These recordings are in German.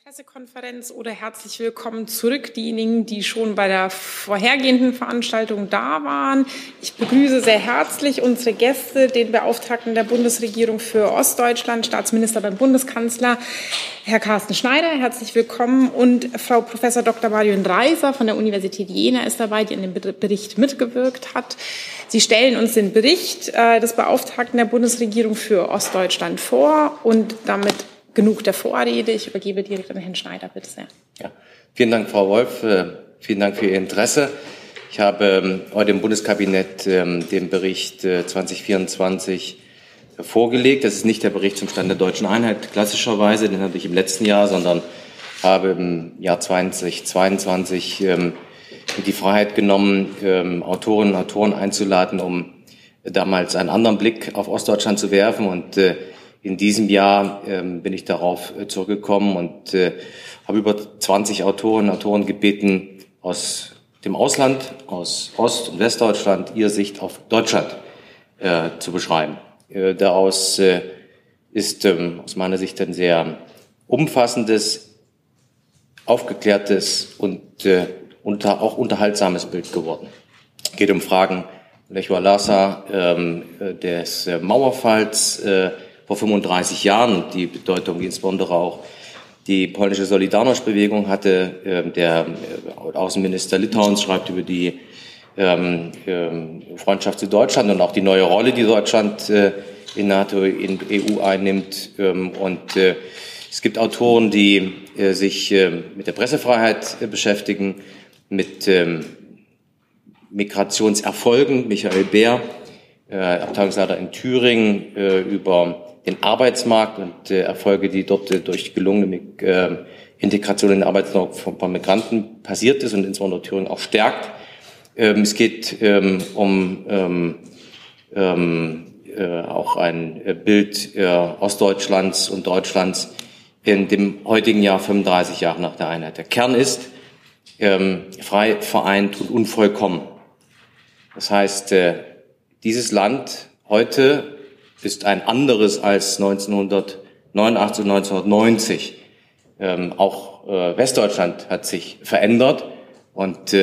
Pressekonferenz oder herzlich willkommen zurück, diejenigen, die schon bei der vorhergehenden Veranstaltung da waren. Ich begrüße sehr herzlich unsere Gäste, den Beauftragten der Bundesregierung für Ostdeutschland, Staatsminister beim Bundeskanzler, Herr Carsten Schneider, herzlich willkommen, und Frau Prof. Dr. Marion Reiser von der Universität Jena ist dabei, die an dem Bericht mitgewirkt hat. Sie stellen uns den Bericht des Beauftragten der Bundesregierung für Ostdeutschland vor, und damit genug der Vorrede. Ich übergebe direkt an Herrn Schneider, bitte sehr. Ja, vielen Dank, Frau Wolf. Vielen Dank für Ihr Interesse. Ich habe heute im Bundeskabinett den Bericht 2024 vorgelegt. Das ist nicht der Bericht zum Stand der deutschen Einheit klassischerweise, den hatte ich im letzten Jahr, sondern habe im Jahr 2022 die Freiheit genommen, Autorinnen und Autoren einzuladen, um damals einen anderen Blick auf Ostdeutschland zu werfen. Und in diesem Jahr bin ich darauf zurückgekommen und habe über 20 Autorinnen und Autoren gebeten, aus dem Ausland, aus Ost- und Westdeutschland, ihre Sicht auf Deutschland zu beschreiben. Daraus ist aus meiner Sicht ein sehr umfassendes, aufgeklärtes und auch unterhaltsames Bild geworden. Es geht um Fragen Lech Wałęsa, des Mauerfalls vor 35 Jahren, die Bedeutung, die insbesondere auch die polnische Solidarność-Bewegung hatte. Der Außenminister Litauens schreibt über die Freundschaft zu Deutschland und auch die neue Rolle, die Deutschland in NATO, in EU einnimmt. Und es gibt Autoren, die sich mit der Pressefreiheit beschäftigen, mit Migrationserfolgen. Michael Beer, Abteilungsleiter in Thüringen, über den Arbeitsmarkt und Erfolge, die dort durch gelungene Integration in den Arbeitsmarkt von Migranten passiert ist und insbesondere Thüringen auch stärkt. Es geht auch ein Bild Ostdeutschlands und Deutschlands in dem heutigen Jahr, 35 Jahre nach der Einheit. Der Kern ist frei, vereint und unvollkommen. Das heißt, dieses Land heute ist ein anderes als 1989 und 1990. Auch Westdeutschland hat sich verändert und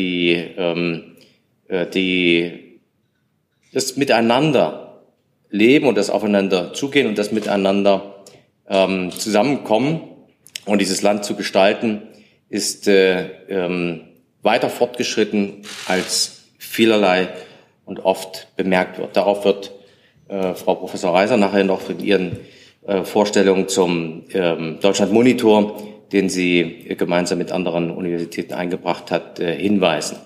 das Miteinander leben und das Aufeinander zugehen und das Miteinander zusammenkommen und dieses Land zu gestalten, ist weiter fortgeschritten, als vielerlei und oft bemerkt wird. Darauf wird Frau Professor Reiser nachher noch in ihren Vorstellungen zum Deutschland Monitor, den sie gemeinsam mit anderen Universitäten eingebracht hat, hinweisen.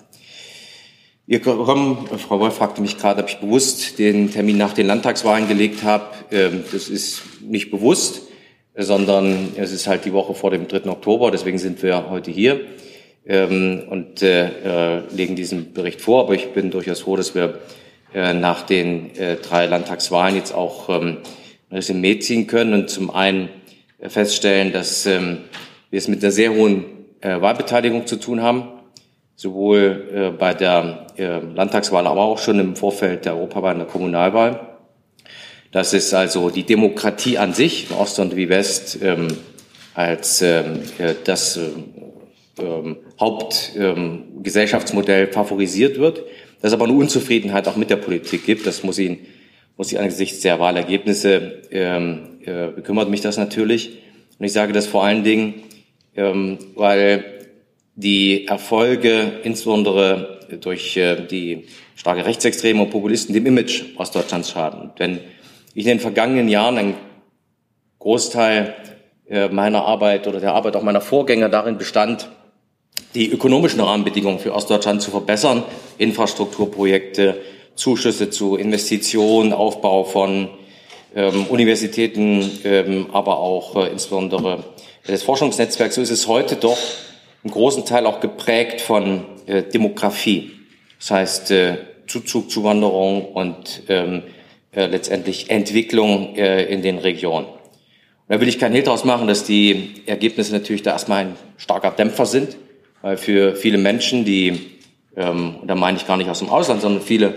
Frau Wolf fragte mich gerade, ob ich bewusst den Termin nach den Landtagswahlen gelegt habe. Das ist nicht bewusst, sondern es ist halt die Woche vor dem 3. Oktober, deswegen sind wir heute hier und legen diesen Bericht vor. Aber ich bin durchaus froh, dass wir nach den 3 Landtagswahlen jetzt auch ein Resümee ziehen können und zum einen feststellen, dass wir es mit einer sehr hohen Wahlbeteiligung zu tun haben, sowohl bei der Landtagswahl, aber auch schon im Vorfeld der Europawahl und der Kommunalwahl. Das ist also die Demokratie an sich, im Ost und wie West, als das Hauptgesellschaftsmodell favorisiert wird. Dass es aber eine Unzufriedenheit auch mit der Politik gibt, das muss ich angesichts der Wahlergebnisse, bekümmert mich das natürlich. Und ich sage das vor allen Dingen, weil die Erfolge insbesondere durch die starke Rechtsextreme und Populisten dem Image Ostdeutschlands schaden. Und wenn ich in den vergangenen Jahren einen Großteil meiner Arbeit oder der Arbeit auch meiner Vorgänger darin bestand, die ökonomischen Rahmenbedingungen für Ostdeutschland zu verbessern, Infrastrukturprojekte, Zuschüsse zu Investitionen, Aufbau von Universitäten, aber auch insbesondere des Forschungsnetzwerks. So ist es heute doch im großen Teil auch geprägt von Demografie. Das heißt Zuzug, Zuwanderung und letztendlich Entwicklung in den Regionen. Und da will ich keinen Hehl draus machen, dass die Ergebnisse natürlich da erstmal ein starker Dämpfer sind, weil für viele Menschen, die, und da meine ich gar nicht aus dem Ausland, sondern viele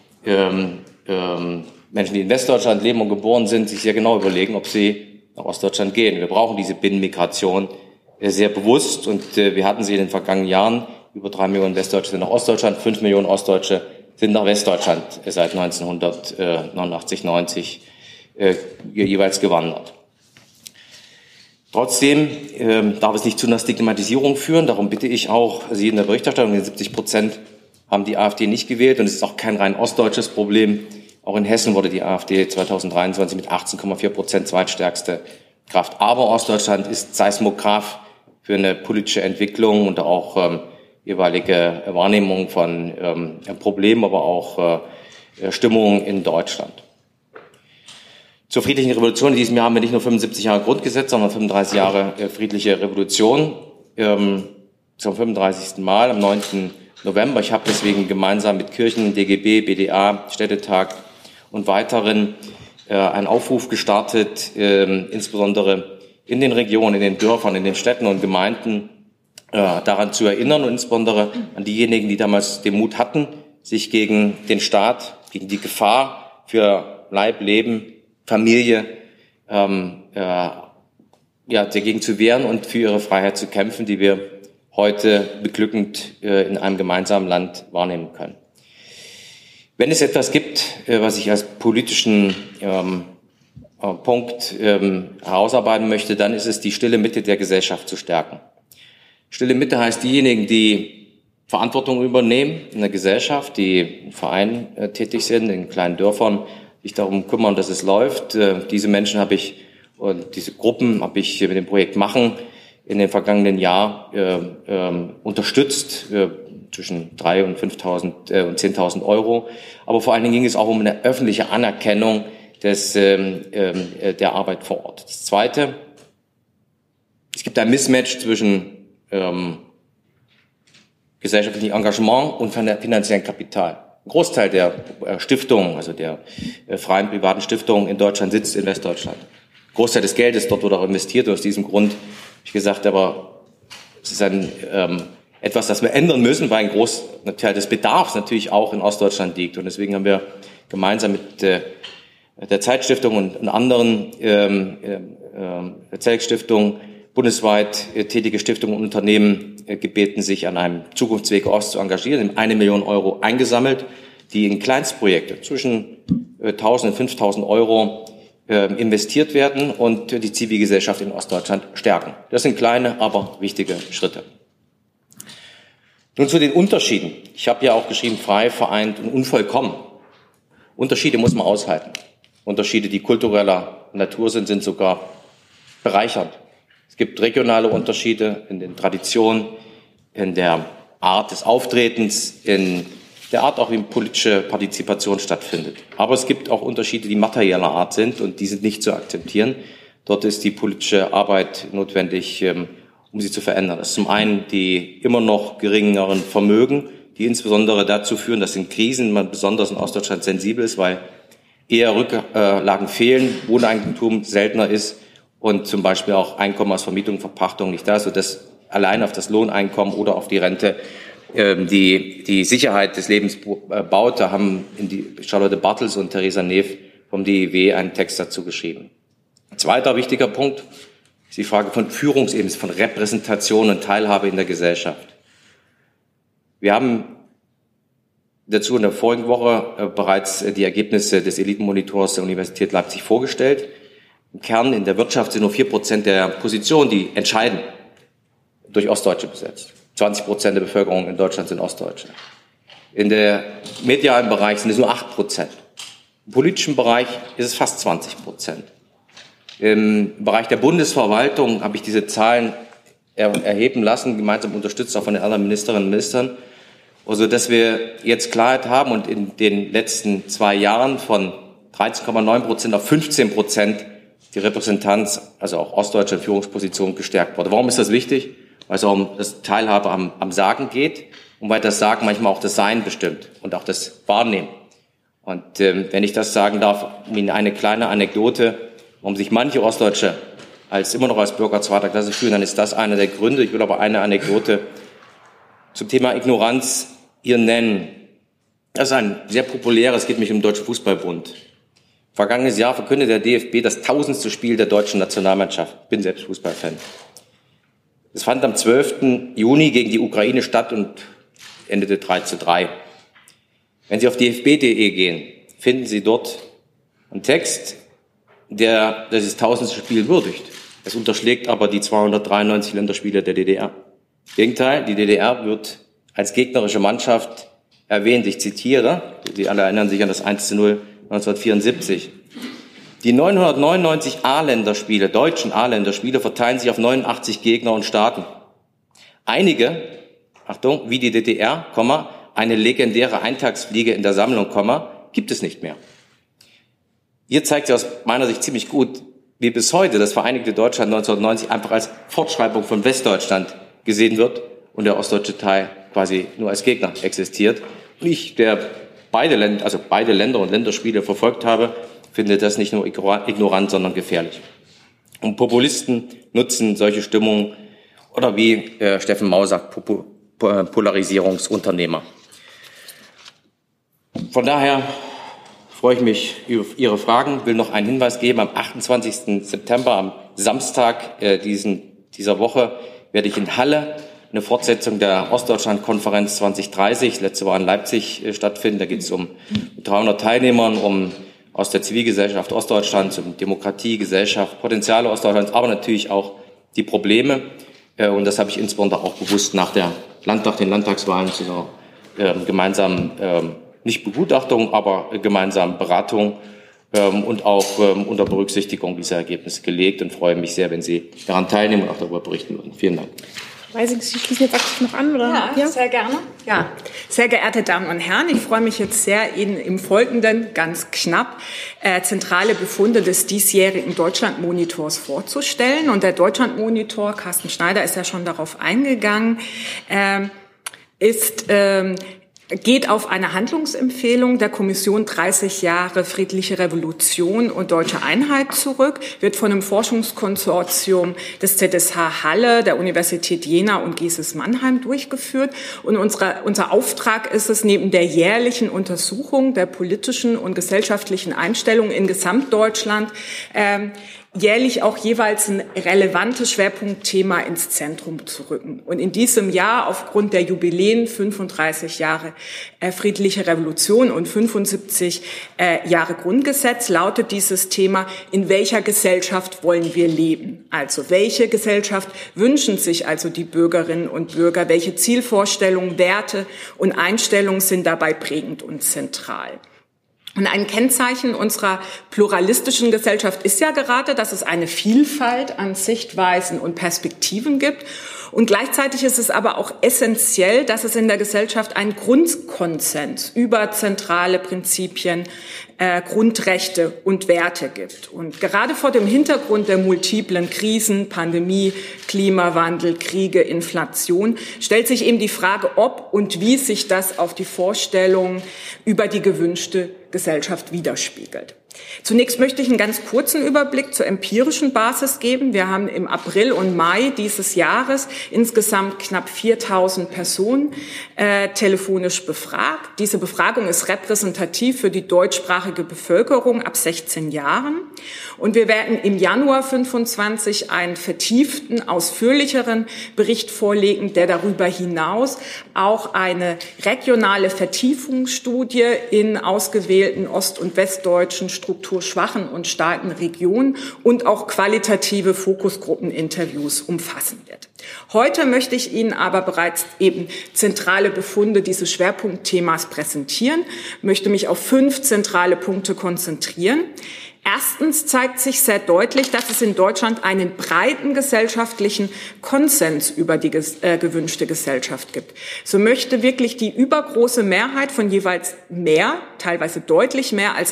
Menschen, die in Westdeutschland leben und geboren sind, sich sehr genau überlegen, ob sie nach Ostdeutschland gehen. Wir brauchen diese Binnenmigration sehr bewusst. Und wir hatten sie in den vergangenen Jahren. Über 3 Millionen Westdeutsche sind nach Ostdeutschland, 5 Millionen Ostdeutsche sind nach Westdeutschland seit 1989, 90 jeweils gewandert. Trotzdem darf es nicht zu einer Stigmatisierung führen. Darum bitte ich auch, Sie in der Berichterstattung, 70% haben die AfD nicht gewählt. Und es ist auch kein rein ostdeutsches Problem. Auch in Hessen wurde die AfD 2023 mit 18,4% zweitstärkste Kraft. Aber Ostdeutschland ist Seismograph für eine politische Entwicklung und auch jeweilige Wahrnehmung von Problemen, aber auch Stimmung in Deutschland. Zur friedlichen Revolution in diesem Jahr haben wir nicht nur 75 Jahre Grundgesetz, sondern 35 Jahre friedliche Revolution zum 35. Mal am 9. November. Ich habe deswegen gemeinsam mit Kirchen, DGB, BDA, Städtetag und weiteren einen Aufruf gestartet, insbesondere in den Regionen, in den Dörfern, in den Städten und Gemeinden daran zu erinnern und insbesondere an diejenigen, die damals den Mut hatten, sich gegen den Staat, gegen die Gefahr für Leib, Leben, Familie dagegen zu wehren und für ihre Freiheit zu kämpfen, die wir heute beglückend in einem gemeinsamen Land wahrnehmen können. Wenn es etwas gibt, was ich als politischen Punkt herausarbeiten möchte, dann ist es, die stille Mitte der Gesellschaft zu stärken. Stille Mitte heißt diejenigen, die Verantwortung übernehmen in der Gesellschaft, die in Vereinen tätig sind, in kleinen Dörfern, sich darum kümmern, dass es läuft. Diese Menschen habe ich und diese Gruppen habe ich mit dem Projekt Machen in den vergangenen Jahr unterstützt, zwischen 3.000 und 5.000 und 10.000 Euro. Aber vor allen Dingen ging es auch um eine öffentliche Anerkennung der Arbeit vor Ort. Das Zweite, es gibt ein Mismatch zwischen gesellschaftlichem Engagement und finanziellem Kapital. Ein Großteil der Stiftungen, also der freien privaten Stiftungen in Deutschland sitzt in Westdeutschland. Ein Großteil des Geldes dort wurde auch investiert. Und aus diesem Grund habe ich gesagt, aber es ist etwas, das wir ändern müssen, weil ein Großteil des Bedarfs natürlich auch in Ostdeutschland liegt. Und deswegen haben wir gemeinsam mit der Zeitstiftung und anderen Zeltstiftungen bundesweit tätige Stiftungen und Unternehmen gebeten, sich an einem Zukunftsweg Ost zu engagieren, 1 Million Euro eingesammelt, die in Kleinstprojekte zwischen 1.000 und 5.000 Euro investiert werden und die Zivilgesellschaft in Ostdeutschland stärken. Das sind kleine, aber wichtige Schritte. Nun zu den Unterschieden. Ich habe ja auch geschrieben, frei, vereint und unvollkommen. Unterschiede muss man aushalten. Unterschiede, die kultureller Natur sind sogar bereichernd. Es gibt regionale Unterschiede in den Traditionen, in der Art des Auftretens, in der Art auch, wie politische Partizipation stattfindet. Aber es gibt auch Unterschiede, die materieller Art sind und die sind nicht zu akzeptieren. Dort ist die politische Arbeit notwendig, um sie zu verändern. Das ist zum einen die immer noch geringeren Vermögen, die insbesondere dazu führen, dass in Krisen man besonders in Ostdeutschland sensibel ist, weil eher Rücklagen fehlen, Wohneigentum seltener ist und zum Beispiel auch Einkommen aus Vermietung, Verpachtung nicht da ist, sodass allein auf das Lohneinkommen oder auf die Rente die Sicherheit des Lebens baut. Da haben Charlotte Bartels und Theresa Neff vom DIW einen Text dazu geschrieben. Zweiter wichtiger Punkt ist die Frage von Führungsebene, von Repräsentation und Teilhabe in der Gesellschaft. Wir haben dazu in der vorigen Woche bereits die Ergebnisse des Elitenmonitors der Universität Leipzig vorgestellt. Im Kern in der Wirtschaft sind nur 4% der Positionen, die entscheiden, durch Ostdeutsche besetzt. 20% der Bevölkerung in Deutschland sind Ostdeutsche. In der medialen Bereich sind es nur 8%. Im politischen Bereich ist es fast 20%. Im Bereich der Bundesverwaltung habe ich diese Zahlen erheben lassen, gemeinsam unterstützt auch von den anderen Ministerinnen und Ministern, also dass wir jetzt Klarheit haben und in den letzten 2 Jahren von 13,9% auf 15% die Repräsentanz, also auch ostdeutsche Führungspositionen gestärkt wurde. Warum ist das wichtig? Weil es auch um das Teilhabe am Sagen geht und weil das Sagen manchmal auch das Sein bestimmt und auch das Wahrnehmen. Und wenn ich das sagen darf, Ihnen eine kleine Anekdote, warum sich manche Ostdeutsche immer noch als Bürger zweiter Klasse fühlen, dann ist das einer der Gründe. Ich will aber eine Anekdote zum Thema Ignoranz hier nennen. Das ist ein sehr populäres, es geht mich um den Deutschen Fußballbund. Vergangenes Jahr verkündet der DFB das 1000. Spiel der deutschen Nationalmannschaft. Ich bin selbst Fußballfan. Das fand am 12. Juni gegen die Ukraine statt und endete 3:3. Wenn Sie auf dfb.de gehen, finden Sie dort einen Text, der das 1000. Spiel würdigt. Es unterschlägt aber die 293 Länderspiele der DDR. Im Gegenteil, die DDR wird als gegnerische Mannschaft erwähnt. Ich zitiere, Sie alle erinnern sich an das 1:0 1974. Die 999 A-Länderspiele, deutschen A-Länderspiele, verteilen sich auf 89 Gegner und Staaten. Einige, Achtung, wie die DDR, eine legendäre Eintagsfliege in der Sammlung, gibt es nicht mehr. Hier zeigt sich aus meiner Sicht ziemlich gut, wie bis heute das Vereinigte Deutschland 1990 einfach als Fortschreibung von Westdeutschland gesehen wird und der ostdeutsche Teil quasi nur als Gegner existiert. Und ich, der beide Länder und Länderspiele verfolgt habe, finde das nicht nur ignorant, sondern gefährlich. Und Populisten nutzen solche Stimmungen oder wie Steffen Mau sagt, Polarisierungsunternehmer. Von daher freue ich mich über Ihre Fragen, will noch einen Hinweis geben. Am 28. September, am Samstag dieser Woche, werde ich in Halle eine Fortsetzung der Ostdeutschland-Konferenz 2030, letzte Woche in Leipzig, stattfinden. Da geht es um 300 Teilnehmern, aus der Zivilgesellschaft Ostdeutschlands, um Demokratie, Gesellschaft, Potenziale Ostdeutschlands, aber natürlich auch die Probleme. Und das habe ich insbesondere auch bewusst nach den Landtagswahlen zu einer gemeinsamen, nicht Begutachtung, aber gemeinsamen Beratung und auch unter Berücksichtigung dieser Ergebnisse gelegt und freue mich sehr, wenn Sie daran teilnehmen und auch darüber berichten würden. Vielen Dank. Weiß ich, Sie schließen jetzt aktiv noch an, oder? Ja, sehr gerne. Ja, sehr geehrte Damen und Herren, ich freue mich jetzt sehr, Ihnen im Folgenden ganz knapp zentrale Befunde des diesjährigen Deutschlandmonitors vorzustellen. Und der Deutschlandmonitor, Carsten Schneider ist ja schon darauf eingegangen, geht auf eine Handlungsempfehlung der Kommission 30 Jahre friedliche Revolution und deutsche Einheit zurück, wird von einem Forschungskonsortium des ZSH Halle, der Universität Jena und GSIS Mannheim durchgeführt. Und unser Auftrag ist es, neben der jährlichen Untersuchung der politischen und gesellschaftlichen Einstellungen in Gesamtdeutschland jährlich auch jeweils ein relevantes Schwerpunktthema ins Zentrum zu rücken. Und in diesem Jahr, aufgrund der Jubiläen 35 Jahre friedliche Revolution und 75 Jahre Grundgesetz, lautet dieses Thema: In welcher Gesellschaft wollen wir leben? Also welche Gesellschaft wünschen sich also die Bürgerinnen und Bürger? Welche Zielvorstellungen, Werte und Einstellungen sind dabei prägend und zentral? Und ein Kennzeichen unserer pluralistischen Gesellschaft ist ja gerade, dass es eine Vielfalt an Sichtweisen und Perspektiven gibt. Und gleichzeitig ist es aber auch essentiell, dass es in der Gesellschaft einen Grundkonsens über zentrale Prinzipien, Grundrechte und Werte gibt. Und gerade vor dem Hintergrund der multiplen Krisen, Pandemie, Klimawandel, Kriege, Inflation, stellt sich eben die Frage, ob und wie sich das auf die Vorstellungen über die gewünschte Gesellschaft widerspiegelt. Zunächst möchte ich einen ganz kurzen Überblick zur empirischen Basis geben. Wir haben im April und Mai dieses Jahres insgesamt knapp 4.000 Personen telefonisch befragt. Diese Befragung ist repräsentativ für die deutschsprachige Bevölkerung ab 16 Jahren. Und wir werden im Januar 25 einen vertieften, ausführlicheren Bericht vorlegen, der darüber hinaus auch eine regionale Vertiefungsstudie in ausgewählten ost- und westdeutschen strukturschwachen und starken Regionen und auch qualitative Fokusgruppeninterviews umfassen wird. Heute möchte ich Ihnen aber bereits eben zentrale Befunde dieses Schwerpunktthemas präsentieren, möchte mich auf 5 zentrale Punkte konzentrieren. Erstens zeigt sich sehr deutlich, dass es in Deutschland einen breiten gesellschaftlichen Konsens über die gewünschte Gesellschaft gibt. So möchte wirklich die übergroße Mehrheit von jeweils mehr, teilweise deutlich mehr als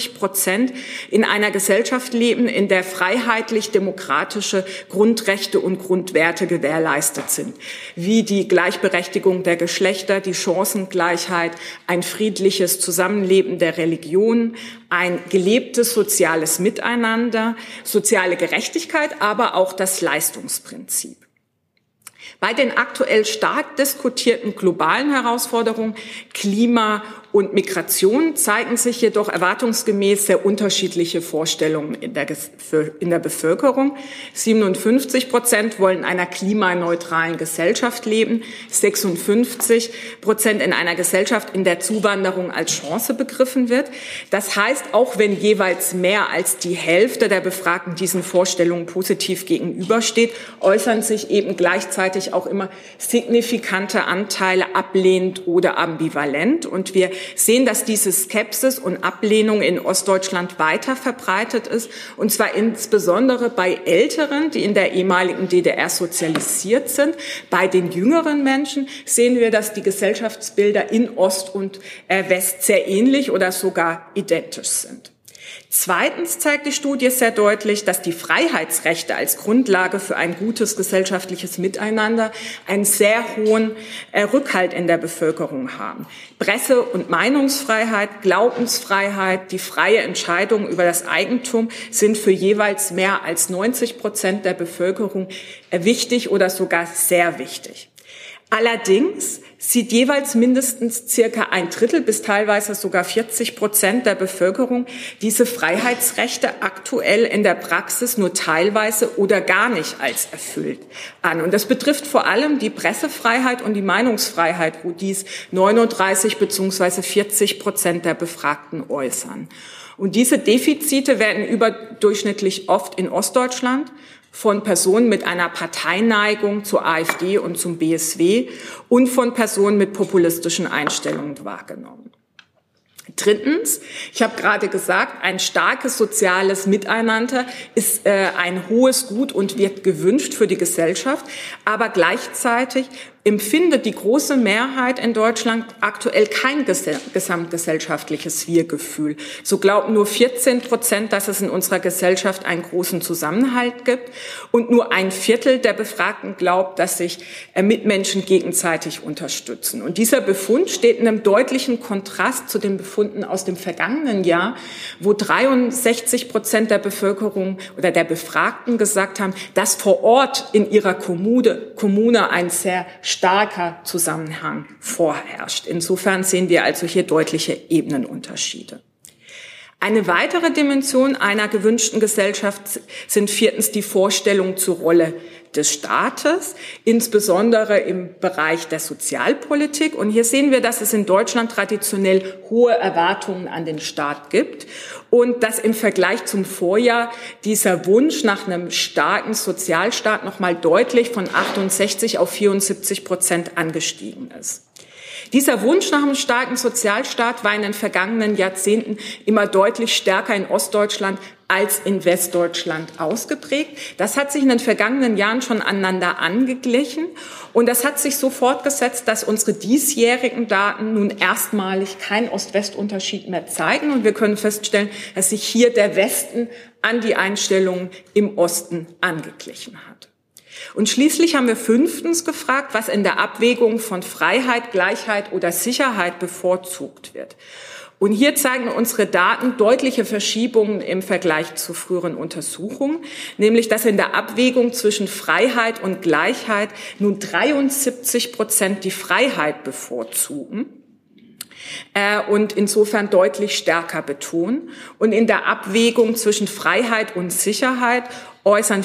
80% in einer Gesellschaft leben, in der freiheitlich-demokratische Grundrechte und Grundwerte gewährleistet sind, wie die Gleichberechtigung der Geschlechter, die Chancengleichheit, ein friedliches Zusammenleben der Religionen, ein gelebtes soziales Miteinander, soziale Gerechtigkeit, aber auch das Leistungsprinzip. Bei den aktuell stark diskutierten globalen Herausforderungen Klima- und Migration zeigen sich jedoch erwartungsgemäß sehr unterschiedliche Vorstellungen in der Bevölkerung. 57% wollen in einer klimaneutralen Gesellschaft leben, 56% in einer Gesellschaft, in der Zuwanderung als Chance begriffen wird. Das heißt, auch wenn jeweils mehr als die Hälfte der Befragten diesen Vorstellungen positiv gegenübersteht, äußern sich eben gleichzeitig auch immer signifikante Anteile ablehnend oder ambivalent. Und wir sehen, dass diese Skepsis und Ablehnung in Ostdeutschland weiter verbreitet ist, und zwar insbesondere bei Älteren, die in der ehemaligen DDR sozialisiert sind. Bei den jüngeren Menschen sehen wir, dass die Gesellschaftsbilder in Ost und West sehr ähnlich oder sogar identisch sind. Zweitens zeigt die Studie sehr deutlich, dass die Freiheitsrechte als Grundlage für ein gutes gesellschaftliches Miteinander einen sehr hohen Rückhalt in der Bevölkerung haben. Presse- und Meinungsfreiheit, Glaubensfreiheit, die freie Entscheidung über das Eigentum sind für jeweils mehr als 90% der Bevölkerung wichtig oder sogar sehr wichtig. Allerdings sieht jeweils mindestens circa 1/3 bis teilweise sogar 40% der Bevölkerung diese Freiheitsrechte aktuell in der Praxis nur teilweise oder gar nicht als erfüllt an. Und das betrifft vor allem die Pressefreiheit und die Meinungsfreiheit, wo dies 39 bzw. 40% der Befragten äußern. Und diese Defizite werden überdurchschnittlich oft in Ostdeutschland von Personen mit einer Parteineigung zur AfD und zum BSW und von Personen mit populistischen Einstellungen wahrgenommen. Drittens, ich habe gerade gesagt, ein starkes soziales Miteinander ist ein hohes Gut und wird gewünscht für die Gesellschaft, aber gleichzeitig empfindet die große Mehrheit in Deutschland aktuell kein gesamtgesellschaftliches Wir-Gefühl. So glauben nur 14%, dass es in unserer Gesellschaft einen großen Zusammenhalt gibt, und nur 1/4 der Befragten glaubt, dass sich Mitmenschen gegenseitig unterstützen. Und dieser Befund steht in einem deutlichen Kontrast zu den Befunden aus dem vergangenen Jahr, wo 63% der Bevölkerung oder der Befragten gesagt haben, dass vor Ort in ihrer Kommune ein sehr starker Zusammenhang vorherrscht. Insofern sehen wir also hier deutliche Ebenenunterschiede. Eine weitere Dimension einer gewünschten Gesellschaft sind viertens die Vorstellungen zur Rolle des Staates, insbesondere im Bereich der Sozialpolitik. Und hier sehen wir, dass es in Deutschland traditionell hohe Erwartungen an den Staat gibt und dass im Vergleich zum Vorjahr dieser Wunsch nach einem starken Sozialstaat nochmal deutlich von 68 auf 74% angestiegen ist. Dieser Wunsch nach einem starken Sozialstaat war in den vergangenen Jahrzehnten immer deutlich stärker in Ostdeutschland als in Westdeutschland ausgeprägt. Das hat sich in den vergangenen Jahren schon aneinander angeglichen, und das hat sich so fortgesetzt, dass unsere diesjährigen Daten nun erstmalig keinen Ost-West-Unterschied mehr zeigen, und wir können feststellen, dass sich hier der Westen an die Einstellungen im Osten angeglichen hat. Und schließlich haben wir fünftens gefragt, was in der Abwägung von Freiheit, Gleichheit oder Sicherheit bevorzugt wird. Und hier zeigen unsere Daten deutliche Verschiebungen im Vergleich zu früheren Untersuchungen, nämlich dass in der Abwägung zwischen Freiheit und Gleichheit nun 73% die Freiheit bevorzugen und insofern deutlich stärker betonen. Und in der Abwägung zwischen Freiheit und Sicherheit äußern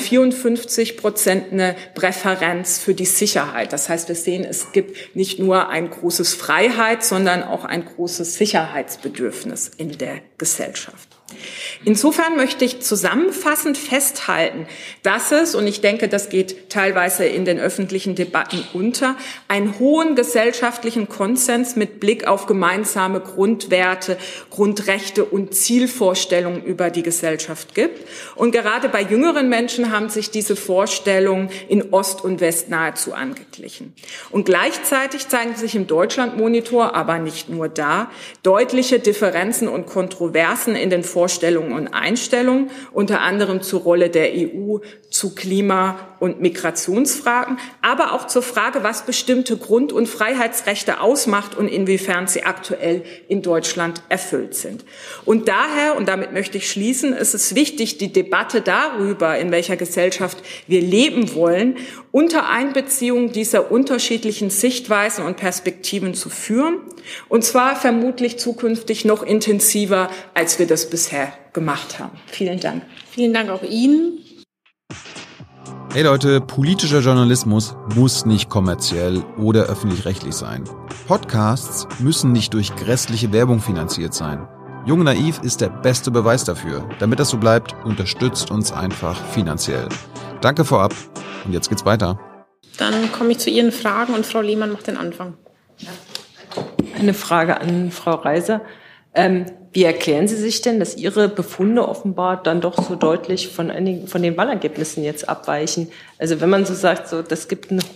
54% eine Präferenz für die Sicherheit. Das heißt, wir sehen, es gibt nicht nur ein großes Freiheits-, sondern auch ein großes Sicherheitsbedürfnis in der Gesellschaft. Insofern möchte ich zusammenfassend festhalten, dass es, und ich denke, das geht teilweise in den öffentlichen Debatten unter, einen hohen gesellschaftlichen Konsens mit Blick auf gemeinsame Grundwerte, Grundrechte und Zielvorstellungen über die Gesellschaft gibt. Und gerade bei jüngeren Menschen haben sich diese Vorstellungen in Ost und West nahezu angeglichen. Und gleichzeitig zeigen sich im Deutschlandmonitor, aber nicht nur da, deutliche Differenzen und Kontroversen in den Vorstellungen Vorstellungen und Einstellungen, unter anderem zur Rolle der EU, zu Klima- und Migrationsfragen, aber auch zur Frage, was bestimmte Grund- und Freiheitsrechte ausmacht und inwiefern sie aktuell in Deutschland erfüllt sind. Und daher, und damit möchte ich schließen, ist es wichtig, die Debatte darüber, in welcher Gesellschaft wir leben wollen, unter Einbeziehung dieser unterschiedlichen Sichtweisen und Perspektiven zu führen, und zwar vermutlich zukünftig noch intensiver, als wir das bisher gemacht haben. Vielen Dank. Vielen Dank auch Ihnen. Hey Leute, politischer Journalismus muss nicht kommerziell oder öffentlich-rechtlich sein. Podcasts müssen nicht durch grässliche Werbung finanziert sein. Jung Naiv ist der beste Beweis dafür. Damit das so bleibt, unterstützt uns einfach finanziell. Danke vorab und jetzt geht's weiter. Dann komme ich zu Ihren Fragen und Frau Lehmann macht den Anfang. Eine Frage an Frau Reiser. Wie erklären Sie sich denn, dass Ihre Befunde offenbar dann doch so deutlich von den Wahlergebnissen jetzt abweichen? Also wenn man so sagt, so, es gibt einen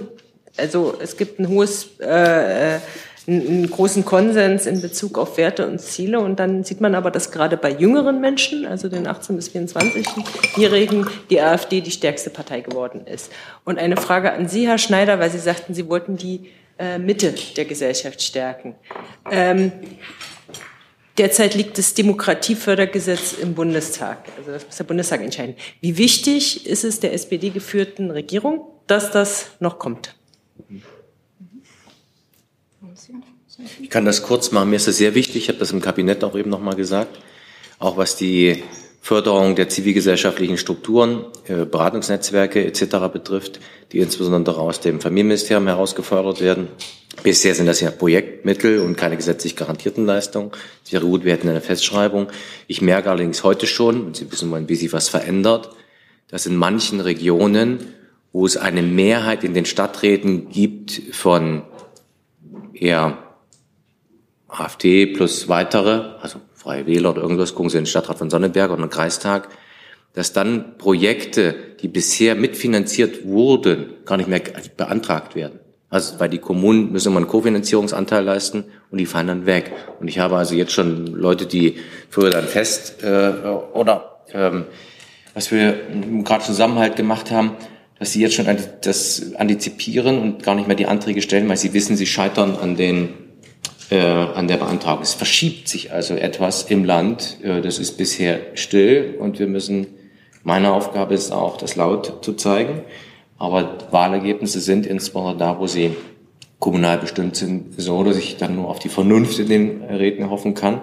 großen Konsens in Bezug auf Werte und Ziele, und dann sieht man aber, dass gerade bei jüngeren Menschen, also den 18- bis 24-Jährigen, die AfD die stärkste Partei geworden ist. Und eine Frage an Sie, Herr Schneider, weil Sie sagten, Sie wollten die Mitte der Gesellschaft stärken. Derzeit liegt das Demokratiefördergesetz im Bundestag. Also das muss der Bundestag entscheiden. Wie wichtig ist es der SPD-geführten Regierung, dass das noch kommt? Ich kann das kurz machen. Mir ist das sehr wichtig. Ich habe das im Kabinett auch eben nochmal gesagt. Auch was die Förderung der zivilgesellschaftlichen Strukturen, Beratungsnetzwerke etc. betrifft, die insbesondere aus dem Familienministerium herausgefördert werden. Bisher sind das ja Projektmittel und keine gesetzlich garantierten Leistungen. Es wäre gut, wir hätten eine Festschreibung. Ich merke allerdings heute schon, und Sie wissen mal, wie sich was verändert, dass in manchen Regionen, wo es eine Mehrheit in den Stadträten gibt von eher AfD plus weitere, also Freie Wähler oder irgendwas, gucken Sie in den Stadtrat von Sonneberg oder den Kreistag, dass dann Projekte, die bisher mitfinanziert wurden, gar nicht mehr beantragt werden. Also weil die Kommunen müssen immer einen Kofinanzierungsanteil leisten und die fallen dann weg. Und ich habe also jetzt schon Leute, die früher dann was wir gerade Zusammenhalt gemacht haben, dass sie jetzt schon das antizipieren und gar nicht mehr die Anträge stellen, weil sie wissen, sie scheitern an der Beantragung. Es verschiebt sich also etwas im Land. Das ist bisher still und meine Aufgabe ist auch, das laut zu zeigen. Aber Wahlergebnisse sind insbesondere da, wo sie kommunal bestimmt sind, so, dass ich dann nur auf die Vernunft in den Räten hoffen kann.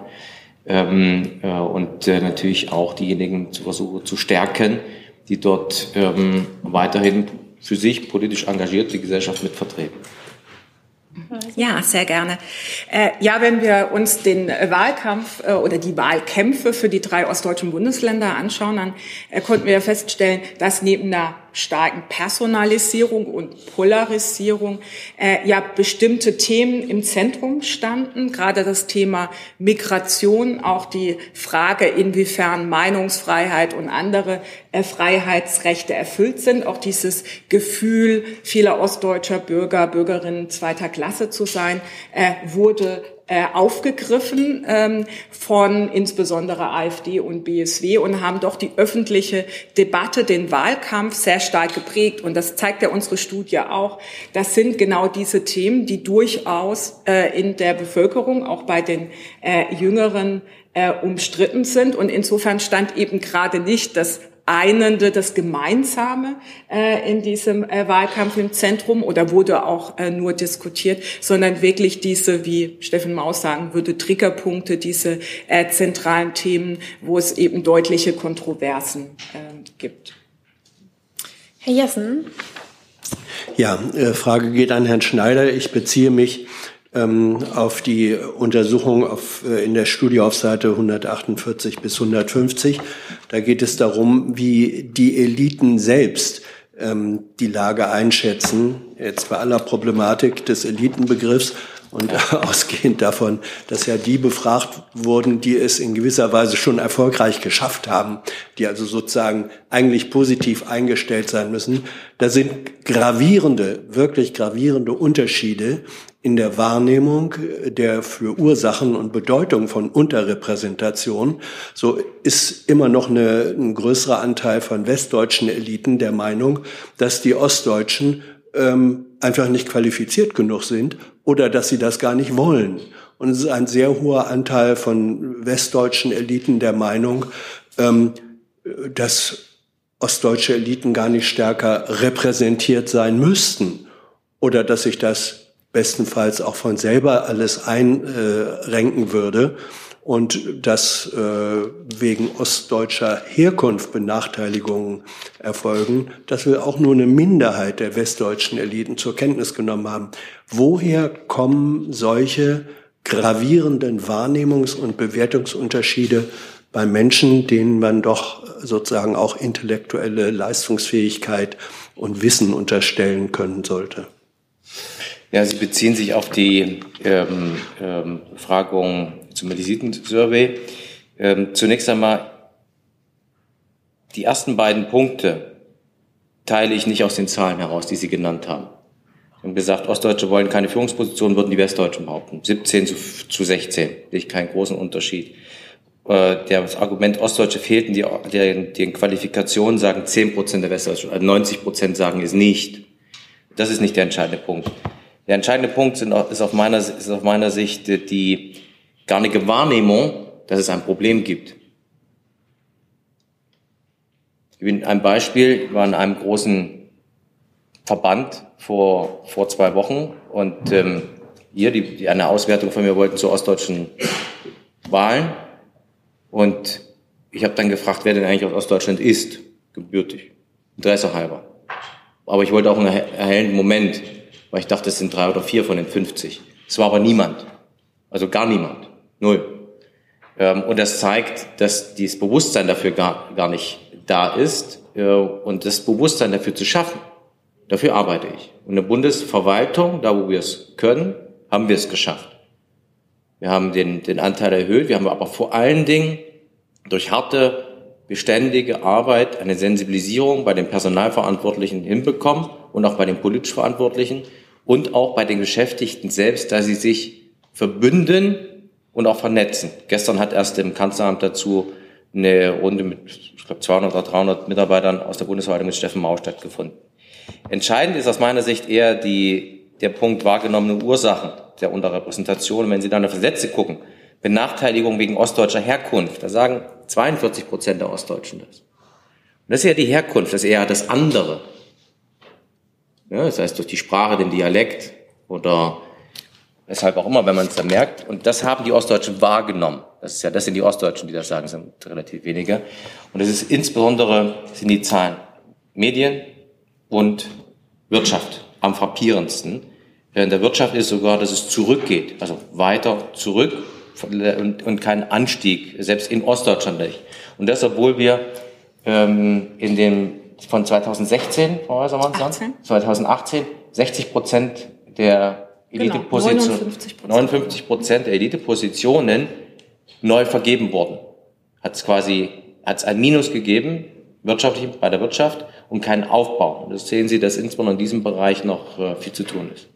Und natürlich auch diejenigen zu versuchen zu stärken, die dort weiterhin für sich politisch engagiert die Gesellschaft mitvertreten. Ja, sehr gerne. Wenn wir uns den Wahlkampf oder die Wahlkämpfe für die 3 ostdeutschen Bundesländer anschauen, dann konnten wir feststellen, dass neben einer starken Personalisierung und Polarisierung bestimmte Themen im Zentrum standen. Gerade das Thema Migration, auch die Frage, inwiefern Meinungsfreiheit und andere Freiheitsrechte erfüllt sind. Auch dieses Gefühl vieler ostdeutscher Bürger, Bürgerinnen zweiter Klasse zu sein, wurde aufgegriffen von insbesondere AfD und BSW und haben doch die öffentliche Debatte, den Wahlkampf sehr stark geprägt. Und das zeigt ja unsere Studie auch. Das sind genau diese Themen, die durchaus in der Bevölkerung, auch bei den Jüngeren, umstritten sind. Und insofern stand eben gerade nicht das Einende, das Gemeinsame in diesem Wahlkampf im Zentrum oder wurde auch nur diskutiert, sondern wirklich diese, wie Steffen Maus sagen würde, Triggerpunkte, diese zentralen Themen, wo es eben deutliche Kontroversen gibt. Herr Jessen. Ja, Frage geht an Herrn Schneider. Ich beziehe mich auf die Untersuchung in der Studie auf Seite 148 bis 150. Da geht es darum, wie die Eliten selbst die Lage einschätzen, jetzt bei aller Problematik des Elitenbegriffs und ausgehend davon, dass ja die befragt wurden, die es in gewisser Weise schon erfolgreich geschafft haben, die also sozusagen eigentlich positiv eingestellt sein müssen. Da sind wirklich gravierende Unterschiede in der Wahrnehmung der für Ursachen und Bedeutung von Unterrepräsentation, so ist immer noch ein größerer Anteil von westdeutschen Eliten der Meinung, dass die Ostdeutschen einfach nicht qualifiziert genug sind oder dass sie das gar nicht wollen. Und es ist ein sehr hoher Anteil von westdeutschen Eliten der Meinung, dass ostdeutsche Eliten gar nicht stärker repräsentiert sein müssten oder dass sich das bestenfalls auch von selber alles einrenken würde und dass wegen ostdeutscher Herkunft Benachteiligungen erfolgen, dass wir auch nur eine Minderheit der westdeutschen Eliten zur Kenntnis genommen haben. Woher kommen solche gravierenden Wahrnehmungs- und Bewertungsunterschiede bei Menschen, denen man doch sozusagen auch intellektuelle Leistungsfähigkeit und Wissen unterstellen können sollte? Ja, Sie beziehen sich auf die Befragung zum Elisiten-Survey. Zunächst einmal, die ersten beiden Punkte teile ich nicht aus den Zahlen heraus, die Sie genannt haben. Sie haben gesagt, Ostdeutsche wollen keine Führungsposition, würden die Westdeutschen behaupten. 17 zu 16, sehe ich keinen großen Unterschied. Das Argument Ostdeutsche fehlten den Qualifikationen, sagen 10% der Westdeutschen, 90% sagen es nicht. Das ist nicht der entscheidende Punkt. Der entscheidende Punkt ist auf meiner Sicht die garnige Wahrnehmung, dass es ein Problem gibt. Ich gebe Ihnen ein Beispiel. Ich war in einem großen Verband vor 2 Wochen und hier eine Auswertung von mir wollten zu ostdeutschen Wahlen und ich habe dann gefragt, wer denn eigentlich aus Ostdeutschland ist, gebürtig, Interesse halber. Aber ich wollte auch einen erhellenden Moment, weil ich dachte, es sind 3 oder 4 von den 50. Es war aber niemand. Also gar niemand. 0. Und das zeigt, dass dieses Bewusstsein dafür gar nicht da ist. Und das Bewusstsein dafür zu schaffen, dafür arbeite ich. Und in der Bundesverwaltung, da wo wir es können, haben wir es geschafft. Wir haben den Anteil erhöht. Wir haben aber vor allen Dingen durch harte, beständige Arbeit eine Sensibilisierung bei den Personalverantwortlichen hinbekommen und auch bei den politisch Verantwortlichen und auch bei den Beschäftigten selbst, da sie sich verbünden und auch vernetzen. Gestern hat erst im Kanzleramt dazu eine Runde mit, ich glaube, 200 oder 300 Mitarbeitern aus der Bundesverwaltung mit Steffen Mau stattgefunden. Entscheidend ist aus meiner Sicht eher der Punkt wahrgenommene Ursachen der Unterrepräsentation. Und wenn Sie dann auf die Sätze gucken, Benachteiligung wegen ostdeutscher Herkunft, da sagen 42% der Ostdeutschen das. Und das ist ja die Herkunft, das ist eher das andere. Ja, das heißt durch die Sprache, den Dialekt oder weshalb auch immer, wenn man es dann merkt. Und das haben die Ostdeutschen wahrgenommen. Das sind die Ostdeutschen, die das sagen, sind relativ wenige. Und das ist insbesondere, sind die Zahlen Medien und Wirtschaft am frappierendsten. In der Wirtschaft ist sogar, dass es zurückgeht, also weiter zurück und kein Anstieg, selbst in Ostdeutschland nicht. Und das, obwohl wir von 2016, Frau Häusermann, 2018, 60% der Elitepositionen, 59% der Elitepositionen neu vergeben wurden. Hat es ein Minus gegeben, wirtschaftlich bei der Wirtschaft und keinen Aufbau. Und das sehen Sie, dass insbesondere in diesem Bereich noch viel zu tun ist.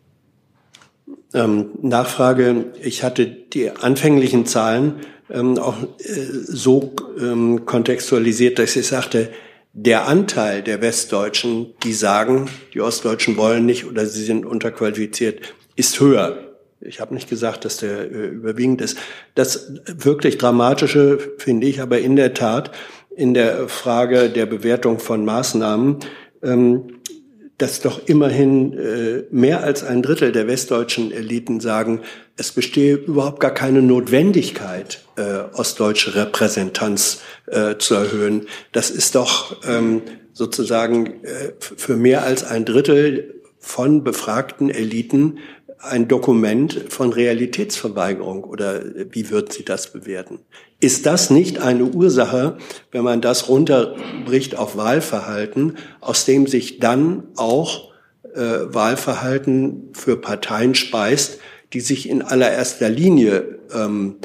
Nachfrage, ich hatte die anfänglichen Zahlen auch so kontextualisiert, dass ich sagte, der Anteil der Westdeutschen, die sagen, die Ostdeutschen wollen nicht oder sie sind unterqualifiziert, ist höher. Ich habe nicht gesagt, dass der überwiegend ist. Das wirklich Dramatische finde ich aber in der Tat in der Frage der Bewertung von Maßnahmen, dass doch immerhin mehr als 1/3 der westdeutschen Eliten sagen, es bestehe überhaupt gar keine Notwendigkeit, ostdeutsche Repräsentanz zu erhöhen. Das ist doch sozusagen für mehr als 1/3 von befragten Eliten ein Dokument von Realitätsverweigerung, oder wie würden Sie das bewerten? Ist das nicht eine Ursache, wenn man das runterbricht auf Wahlverhalten, aus dem sich dann auch Wahlverhalten für Parteien speist, die sich in allererster Linie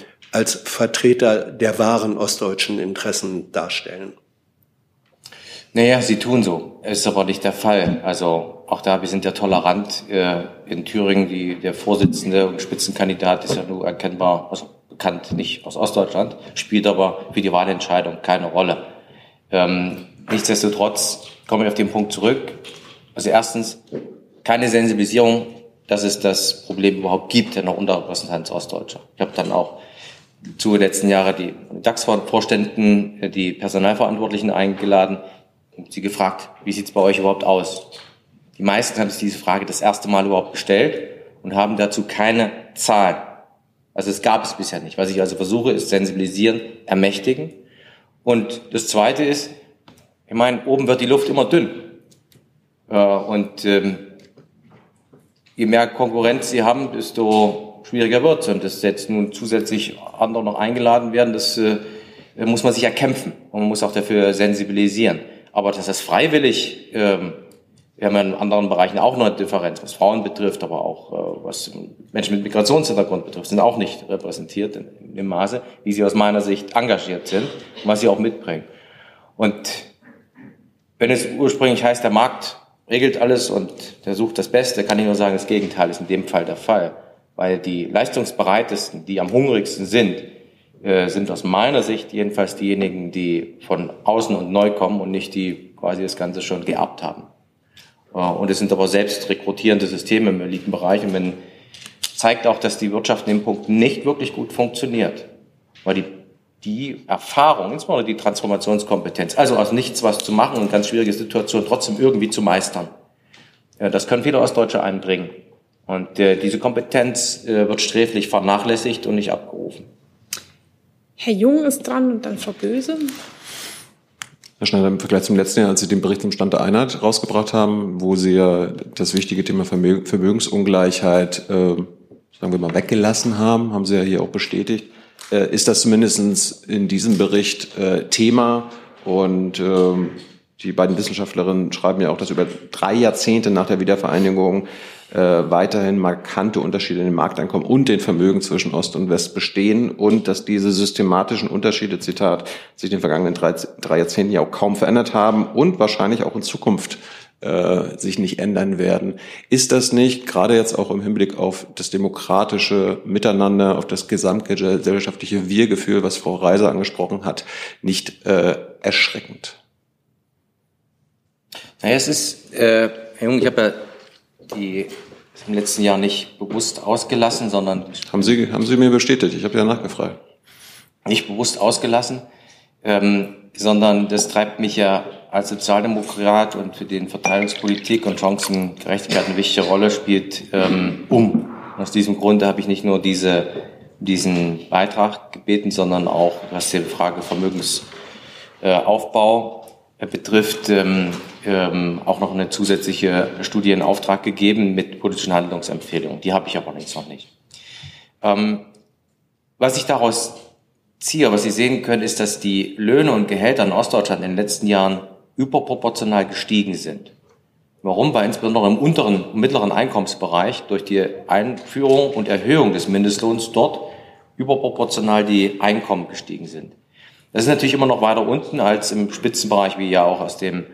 als Vertreter der wahren ostdeutschen Interessen darstellen? Naja, sie tun so. Ist aber nicht der Fall. Also auch da, wir sind ja tolerant. In Thüringen, der Vorsitzende und Spitzenkandidat ist ja nur erkennbar, also bekannt nicht aus Ostdeutschland, spielt aber für die Wahlentscheidung keine Rolle. Nichtsdestotrotz komme ich auf den Punkt zurück. Also erstens, keine Sensibilisierung, dass es das Problem überhaupt gibt, der Unterrepräsentanz Ostdeutscher. Ich habe dann auch zu letzten Jahre die DAX-Vorständen, die Personalverantwortlichen eingeladen und sie gefragt, wie sieht's bei euch überhaupt aus? Die meisten haben sich diese Frage das erste Mal überhaupt gestellt und haben dazu keine Zahlen. Also es gab es bisher nicht. Was ich also versuche, ist sensibilisieren, ermächtigen. Und das Zweite ist, ich meine, oben wird die Luft immer dünn. Und je mehr Konkurrenz sie haben, desto schwieriger wird es. Und dass jetzt nun zusätzlich andere noch eingeladen werden, das muss man sich erkämpfen. Und man muss auch dafür sensibilisieren. Aber dass das freiwillig, wir haben ja in anderen Bereichen auch noch eine Differenz, was Frauen betrifft, aber auch was Menschen mit Migrationshintergrund betrifft, sind auch nicht repräsentiert in dem Maße, wie sie aus meiner Sicht engagiert sind und was sie auch mitbringen. Und wenn es ursprünglich heißt, der Markt regelt alles und der sucht das Beste, kann ich nur sagen, das Gegenteil ist in dem Fall der Fall. Weil die leistungsbereitesten, die am hungrigsten sind aus meiner Sicht jedenfalls diejenigen, die von außen und neu kommen und nicht die quasi das Ganze schon geerbt haben. Und es sind aber selbst rekrutierende Systeme im Elitenbereich. Und man zeigt auch, dass die Wirtschaft in dem Punkt nicht wirklich gut funktioniert. Weil die Erfahrung, insbesondere die Transformationskompetenz, also aus nichts was zu machen und ganz schwierige Situationen trotzdem irgendwie zu meistern, das können viele Ostdeutsche einbringen. Und diese Kompetenz wird sträflich vernachlässigt und nicht abgerufen. Herr Jung ist dran und dann Frau Böse. Herr Schneider, im Vergleich zum letzten Jahr, als Sie den Bericht zum Stand der Einheit rausgebracht haben, wo Sie ja das wichtige Thema Vermögensungleichheit, sagen wir mal, weggelassen haben, haben Sie ja hier auch bestätigt, ist das zumindest in diesem Bericht Thema. Und die beiden Wissenschaftlerinnen schreiben ja auch, dass über 3 Jahrzehnte nach der Wiedervereinigung weiterhin markante Unterschiede in den Markteinkommen und den Vermögen zwischen Ost und West bestehen und dass diese systematischen Unterschiede, Zitat, sich in den vergangenen 3 Jahrzehnten ja auch kaum verändert haben und wahrscheinlich auch in Zukunft sich nicht ändern werden. Ist das nicht, gerade jetzt auch im Hinblick auf das demokratische Miteinander, auf das gesamtgesellschaftliche Wir-Gefühl, was Frau Reiser angesprochen hat, nicht erschreckend? Naja, es ist, Herr Jung, ich habe ja die im letzten Jahr nicht bewusst ausgelassen, sondern... Haben Sie mir bestätigt, ich habe ja nachgefragt. Nicht bewusst ausgelassen, sondern das treibt mich ja als Sozialdemokrat und für den Verteilungspolitik und Chancengerechtigkeit eine wichtige Rolle spielt, um. Aus diesem Grunde habe ich nicht nur diesen Beitrag gebeten, sondern auch, was die Frage Vermögensaufbau betrifft, auch noch eine zusätzliche Studie in Auftrag gegeben mit politischen Handlungsempfehlungen. Die habe ich aber noch nicht. Was ich daraus ziehe, was Sie sehen können, ist, dass die Löhne und Gehälter in Ostdeutschland in den letzten Jahren überproportional gestiegen sind. Warum? Weil insbesondere im unteren und mittleren Einkommensbereich durch die Einführung und Erhöhung des Mindestlohns dort überproportional die Einkommen gestiegen sind. Das ist natürlich immer noch weiter unten als im Spitzenbereich, wie auch aus dem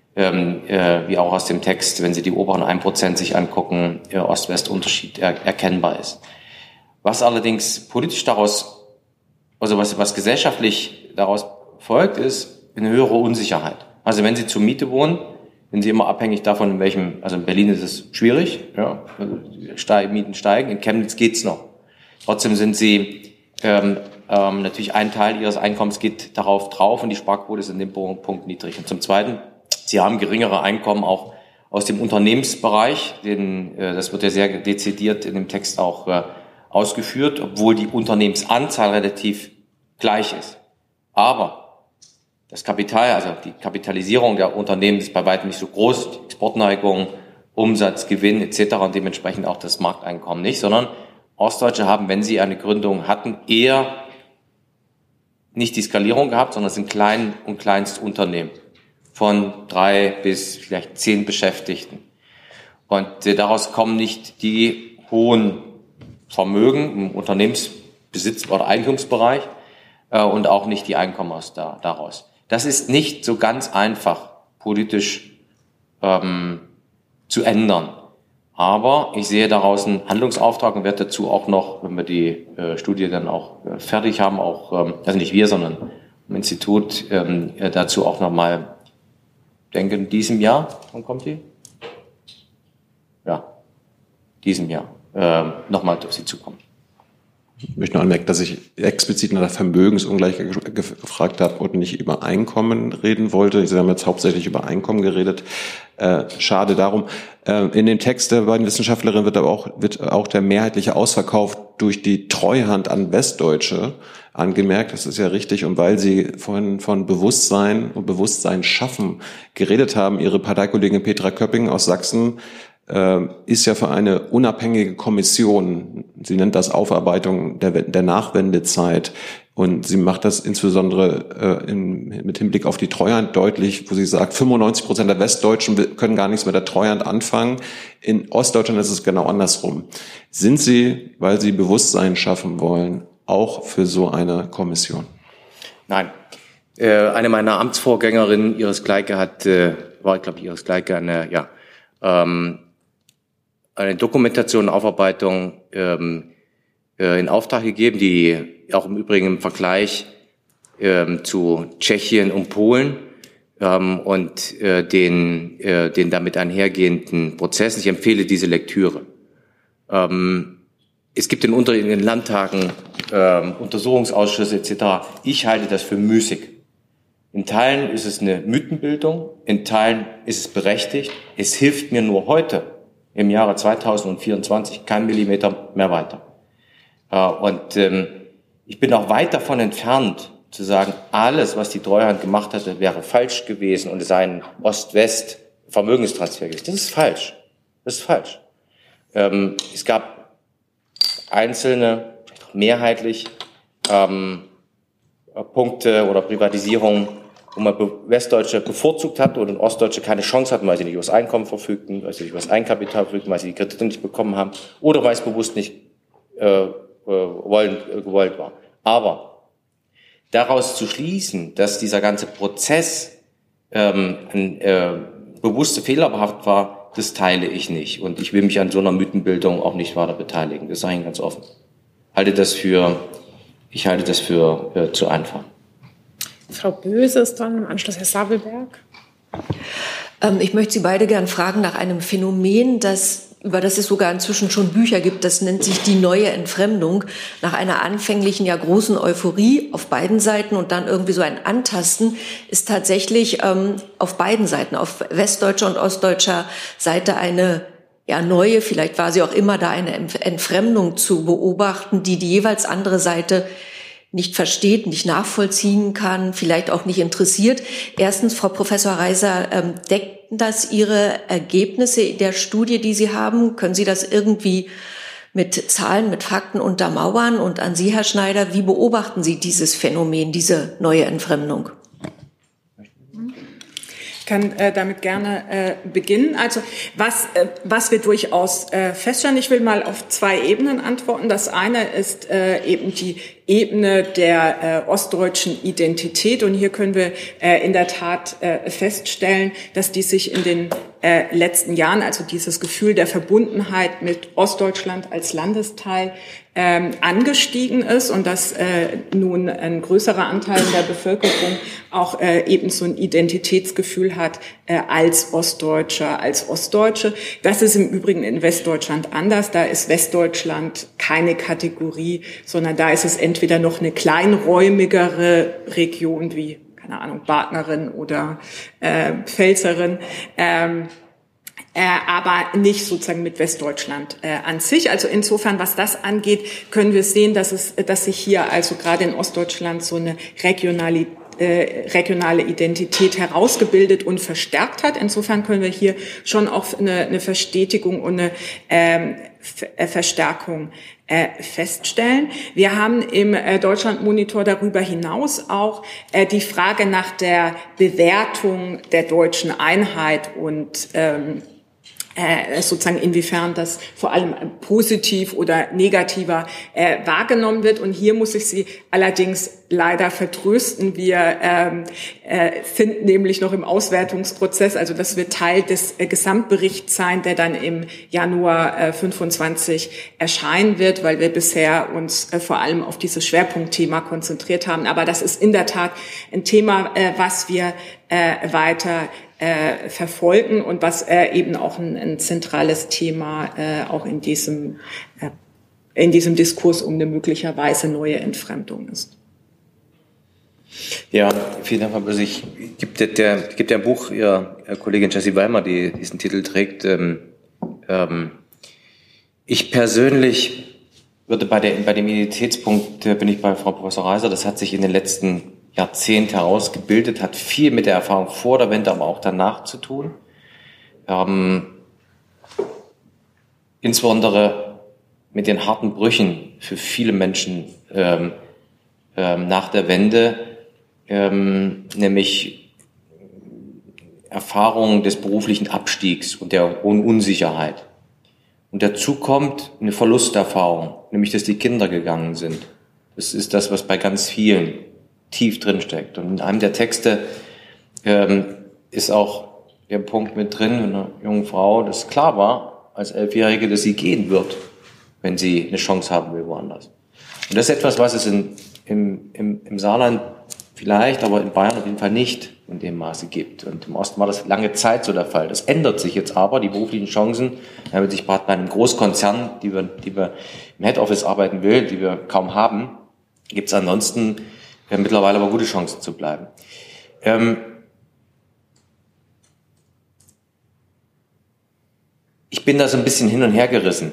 Text, wenn Sie die oberen 1% sich angucken, Ost-West-Unterschied erkennbar ist. Was allerdings politisch daraus, also was gesellschaftlich daraus folgt, ist eine höhere Unsicherheit. Also wenn Sie zur Miete wohnen, sind Sie immer abhängig davon, in welchem, also in Berlin ist es schwierig, ja, Mieten steigen, in Chemnitz geht's noch. Trotzdem sind Sie natürlich ein Teil Ihres Einkommens geht darauf drauf und die Sparquote ist in dem Punkt niedrig. Und zum Zweiten, Sie haben geringere Einkommen auch aus dem Unternehmensbereich, das wird ja sehr dezidiert in dem Text auch ausgeführt, obwohl die Unternehmensanzahl relativ gleich ist. Aber das Kapital, also die Kapitalisierung der Unternehmen ist bei weitem nicht so groß, die Exportneigung, Umsatz, Gewinn etc. und dementsprechend auch das Markteinkommen nicht, sondern Ostdeutsche haben, wenn sie eine Gründung hatten, eher nicht die Skalierung gehabt, sondern es sind Klein- und Kleinstunternehmen von 3 bis vielleicht 10 Beschäftigten. Und daraus kommen nicht die hohen Vermögen im Unternehmensbesitz- oder Eigentumsbereich und auch nicht die Einkommen daraus. Das ist nicht so ganz einfach politisch zu ändern. Aber ich sehe daraus einen Handlungsauftrag und werde dazu auch noch, wenn wir die Studie dann auch fertig haben, auch, also nicht wir, sondern im Institut, dazu auch nochmal, denke in diesem Jahr, wann kommt die? Ja, diesem Jahr, nochmal auf Sie zukommen. Ich möchte nur anmerken, dass ich explizit nach der Vermögensungleichheit gefragt habe und nicht über Einkommen reden wollte. Sie haben jetzt hauptsächlich über Einkommen geredet. Schade darum. In dem Text der beiden Wissenschaftlerinnen wird auch der mehrheitliche Ausverkauf durch die Treuhand an Westdeutsche angemerkt. Das ist ja richtig. Und weil Sie vorhin von Bewusstsein und Bewusstsein schaffen geredet haben, Ihre Parteikollegin Petra Köpping aus Sachsen ist ja für eine unabhängige Kommission, sie nennt das Aufarbeitung der Nachwendezeit, und sie macht das insbesondere mit Hinblick auf die Treuhand deutlich, wo sie sagt, 95% der Westdeutschen können gar nichts mit der Treuhand anfangen. In Ostdeutschland ist es genau andersrum. Sind Sie, weil Sie Bewusstsein schaffen wollen, auch für so eine Kommission? Nein. Eine meiner Amtsvorgängerinnen, Iris Gleike, eine Dokumentation, Aufarbeitung in Auftrag gegeben, die auch im Übrigen im Vergleich zu Tschechien und Polen und den damit einhergehenden Prozessen. Ich empfehle diese Lektüre. Es gibt in den Landtagen Untersuchungsausschüsse etc. Ich halte das für müßig. In Teilen ist es eine Mythenbildung, in Teilen ist es berechtigt. Es hilft mir nur heute, im Jahre 2024, kein Millimeter mehr weiter. Und ich bin auch weit davon entfernt, zu sagen, alles, was die Treuhand gemacht hatte, wäre falsch gewesen und es sei ein Ost-West-Vermögenstransfer gewesen. Das ist falsch. Das ist falsch. Es gab einzelne, vielleicht auch mehrheitlich, Punkte oder Privatisierungen, wo man Westdeutsche bevorzugt hat und Ostdeutsche keine Chance hatten, weil sie nicht über das Einkommen verfügten, weil sie nicht über das Eigenkapital verfügten, weil sie die Kredite nicht bekommen haben oder weil es bewusst nicht gewollt war. Aber daraus zu schließen, dass dieser ganze Prozess bewusste fehlerhaft war, das teile ich nicht. Und ich will mich an so einer Mythenbildung auch nicht weiter beteiligen. Das sage ich ganz offen. Ich halte das für zu einfach. Frau Böse ist dann im Anschluss Herr Sabelberg. Ich möchte Sie beide gern fragen nach einem Phänomen, über das es sogar inzwischen schon Bücher gibt. Das nennt sich die neue Entfremdung. Nach einer anfänglichen, großen Euphorie auf beiden Seiten und dann irgendwie so ein Antasten ist tatsächlich auf beiden Seiten, auf westdeutscher und ostdeutscher Seite eine neue, vielleicht war sie auch immer da, eine Entfremdung zu beobachten, die jeweils andere Seite nicht versteht, nicht nachvollziehen kann, vielleicht auch nicht interessiert. Erstens, Frau Professor Reiser, decken das Ihre Ergebnisse der Studie, die Sie haben? Können Sie das irgendwie mit Zahlen, mit Fakten untermauern? Und an Sie, Herr Schneider, wie beobachten Sie dieses Phänomen, diese neue Entfremdung? Ich kann damit gerne beginnen. Also was wir durchaus feststellen, ich will mal auf zwei Ebenen antworten. Das eine ist eben die Ebene der ostdeutschen Identität. Und hier können wir in der Tat feststellen, dass die sich in den letzten Jahren, also dieses Gefühl der Verbundenheit mit Ostdeutschland als Landesteil, angestiegen ist und dass nun ein größerer Anteil der Bevölkerung auch eben so ein Identitätsgefühl hat als Ostdeutscher, als Ostdeutsche. Das ist im Übrigen in Westdeutschland anders. Da ist Westdeutschland keine Kategorie, sondern da ist es entweder noch eine kleinräumigere Region wie, keine Ahnung, Badnerin oder Pfälzerin, aber nicht sozusagen mit Westdeutschland an sich. Also insofern, was das angeht, können wir sehen, dass sich hier also gerade in Ostdeutschland so eine regionale Identität herausgebildet und verstärkt hat. Insofern können wir hier schon auch eine Verstetigung und eine Verstärkung feststellen. Wir haben im Deutschlandmonitor darüber hinaus auch die Frage nach der Bewertung der deutschen Einheit und sozusagen inwiefern das vor allem positiv oder negativer wahrgenommen wird. Und hier muss ich Sie allerdings leider vertrösten. Wir sind nämlich noch im Auswertungsprozess, also das wird Teil des Gesamtberichts sein, der dann im Januar 25 erscheinen wird, weil wir bisher uns vor allem auf dieses Schwerpunktthema konzentriert haben. Aber das ist in der Tat ein Thema, was wir weiter verfolgen und was eben auch ein zentrales Thema auch in diesem Diskurs um eine möglicherweise neue Entfremdung ist. Ja, vielen Dank, Frau Böse. Gibt ja ein Buch, Ihrer Kollegin Jessie Weimar, die diesen Titel trägt. Ich persönlich würde bei dem Identitätspunkt, bin ich bei Frau Professor Reiser, das hat sich in den letzten Jahrzehnten herausgebildet, hat viel mit der Erfahrung vor der Wende, aber auch danach zu tun. Insbesondere mit den harten Brüchen für viele Menschen nach der Wende, nämlich Erfahrungen des beruflichen Abstiegs und der hohen Unsicherheit. Und dazu kommt eine Verlusterfahrung, nämlich dass die Kinder gegangen sind. Das ist das, was bei ganz vielen tief drin steckt. Und in einem der Texte ist auch der Punkt mit drin, einer jungen Frau, dass klar war, als 11-Jährige, dass sie gehen wird, wenn sie eine Chance haben will woanders. Und das ist etwas, was es im Saarland vielleicht, aber in Bayern auf jeden Fall nicht in dem Maße gibt. Und im Osten war das lange Zeit so der Fall. Das ändert sich jetzt aber, die beruflichen Chancen, wenn man sich gerade bei einem Großkonzern, die wir im Head-Office arbeiten will, die wir kaum haben, gibt es ansonsten mittlerweile aber gute Chancen zu bleiben. Ich bin da so ein bisschen hin und her gerissen,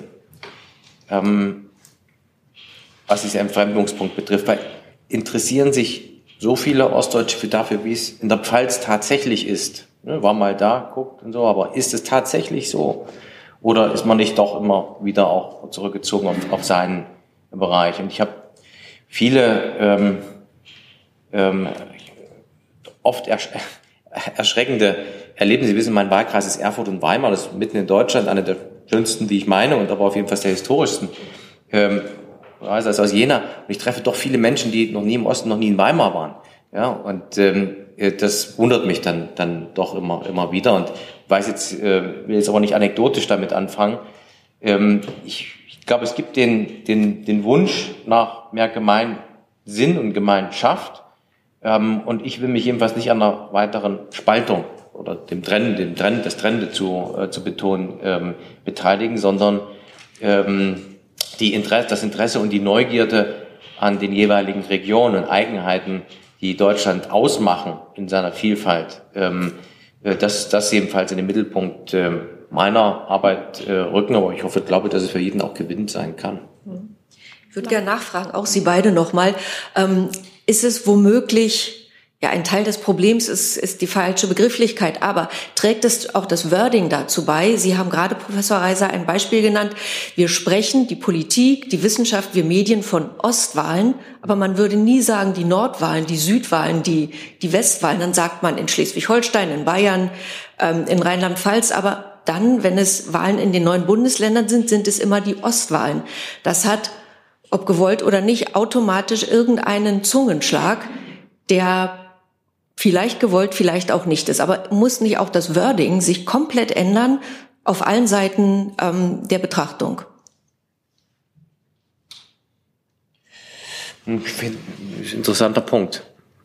was diesen Entfremdungspunkt betrifft, weil interessieren sich so viele Ostdeutsche dafür, wie es in der Pfalz tatsächlich ist. War mal da, guckt und so, aber ist es tatsächlich so? Oder ist man nicht doch immer wieder auch zurückgezogen auf seinen Bereich? Und ich habe viele oft erschreckende Erlebnisse. Sie wissen, mein Wahlkreis ist Erfurt und Weimar, das ist mitten in Deutschland, eine der schönsten, wie ich meine, und aber auf jeden Fall der historischsten. Also aus Jena. Und ich treffe doch viele Menschen, die noch nie im Osten, noch nie in Weimar waren. Ja, und das wundert mich dann doch immer wieder. Und weiß jetzt, will jetzt aber nicht anekdotisch damit anfangen. Ich glaube, es gibt den Wunsch nach mehr Gemeinsinn und Gemeinschaft. Und ich will mich jedenfalls nicht an einer weiteren Spaltung oder das Trennende zu betonen, beteiligen, sondern das Interesse und die Neugierde an den jeweiligen Regionen und Eigenheiten, die Deutschland ausmachen in seiner Vielfalt, das jedenfalls in den Mittelpunkt meiner Arbeit rücken. Aber ich glaube, dass es für jeden auch gewinnend sein kann. Ich würde gerne nachfragen, auch Sie beide nochmal. Ist es womöglich, ja, ein Teil des Problems ist die falsche Begrifflichkeit, aber trägt es auch das Wording dazu bei? Sie haben gerade, Professor Reiser, ein Beispiel genannt. Wir sprechen, die Politik, die Wissenschaft, wir Medien von Ostwahlen, aber man würde nie sagen, die Nordwahlen, die Südwahlen, die Westwahlen. Dann sagt man in Schleswig-Holstein, in Bayern, in Rheinland-Pfalz, aber dann, wenn es Wahlen in den 9 Bundesländern sind es immer die Ostwahlen. Das hat, ob gewollt oder nicht, automatisch irgendeinen Zungenschlag, der vielleicht gewollt, vielleicht auch nicht ist. Aber muss nicht auch das Wording sich komplett ändern auf allen Seiten der Betrachtung? Ich finde, das ist ein interessanter Punkt.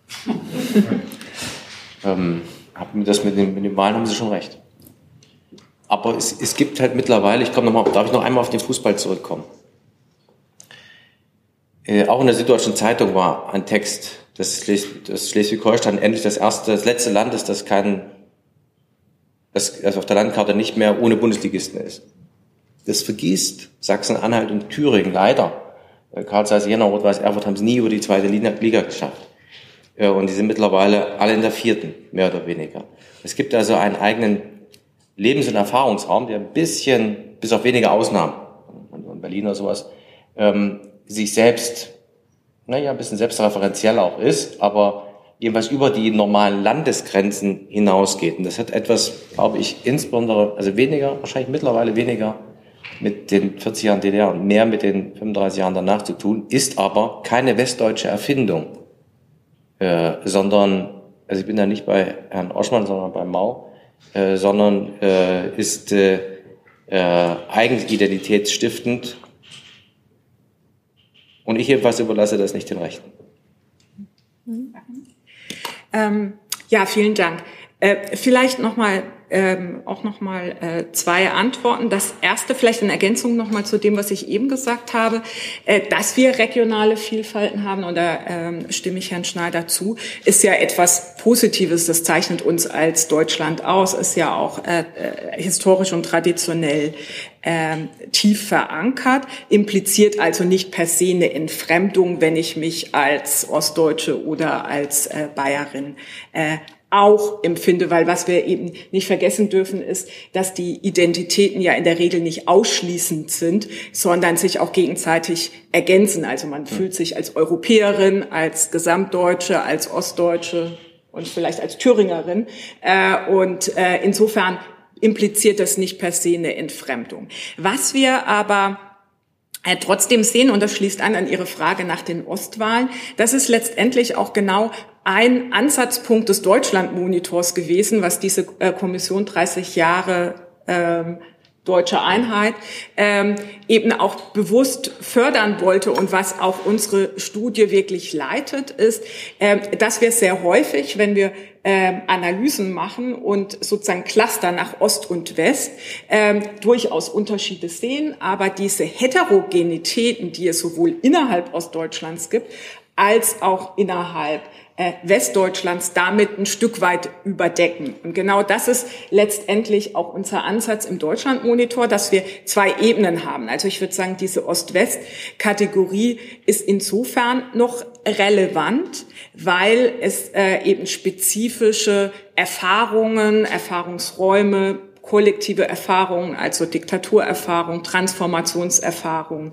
Das mit den Wahlen haben Sie schon recht. Aber es gibt halt mittlerweile, darf ich noch einmal auf den Fußball zurückkommen? Auch in der Süddeutschen Zeitung war ein Text, dass Schleswig-Holstein endlich das letzte Land ist, das auf der Landkarte nicht mehr ohne Bundesligisten ist. Das vergisst Sachsen-Anhalt und Thüringen leider. Karl Zeiss, Jena, Rot-Weiß Erfurt haben es nie über die 2. Liga geschafft. Und die sind mittlerweile alle in der 4., mehr oder weniger. Es gibt also einen eigenen Lebens- und Erfahrungsraum, der ein bisschen, bis auf wenige Ausnahmen, in Berlin oder sowas, sich selbst, ein bisschen selbstreferenziell auch ist, aber jedenfalls über die normalen Landesgrenzen hinausgeht. Und das hat etwas, glaube ich, insbesondere, also weniger, wahrscheinlich mittlerweile weniger mit den 40 Jahren DDR und mehr mit den 35 Jahren danach zu tun, ist aber keine westdeutsche Erfindung, sondern, also ich bin da nicht bei Herrn Oschmann, sondern bei Mau, sondern ist eigentlich identitätsstiftend. Und ich jedenfalls überlasse das nicht den Rechten. Ja, vielen Dank. Vielleicht nochmal zwei Antworten. Das erste vielleicht in Ergänzung nochmal zu dem, was ich eben gesagt habe, dass wir regionale Vielfalten haben, und da stimme ich Herrn Schneider zu, ist ja etwas Positives. Das zeichnet uns als Deutschland aus, ist ja auch historisch und traditionell tief verankert, impliziert also nicht per se eine Entfremdung, wenn ich mich als Ostdeutsche oder als Bayerin auch empfinde, weil was wir eben nicht vergessen dürfen, ist, dass die Identitäten ja in der Regel nicht ausschließend sind, sondern sich auch gegenseitig ergänzen. Also man fühlt sich als Europäerin, als Gesamtdeutsche, als Ostdeutsche und vielleicht als Thüringerin. Insofern impliziert das nicht per se eine Entfremdung. Was wir aber trotzdem sehen, und das schließt an Ihre Frage nach den Ostwahlen, das ist letztendlich auch genau ein Ansatzpunkt des Deutschlandmonitors gewesen, was diese Kommission 30 Jahre Deutsche Einheit eben auch bewusst fördern wollte, und was auch unsere Studie wirklich leitet, ist, dass wir sehr häufig, wenn wir Analysen machen und sozusagen Cluster nach Ost und West, durchaus Unterschiede sehen, aber diese Heterogenitäten, die es sowohl innerhalb Ostdeutschlands gibt, als auch innerhalb Westdeutschlands damit ein Stück weit überdecken. Und genau das ist letztendlich auch unser Ansatz im Deutschlandmonitor, dass wir zwei Ebenen haben. Also ich würde sagen, diese Ost-West-Kategorie ist insofern noch relevant, weil es eben spezifische Erfahrungen, Erfahrungsräume, kollektive Erfahrungen, also Diktaturerfahrungen, Transformationserfahrungen,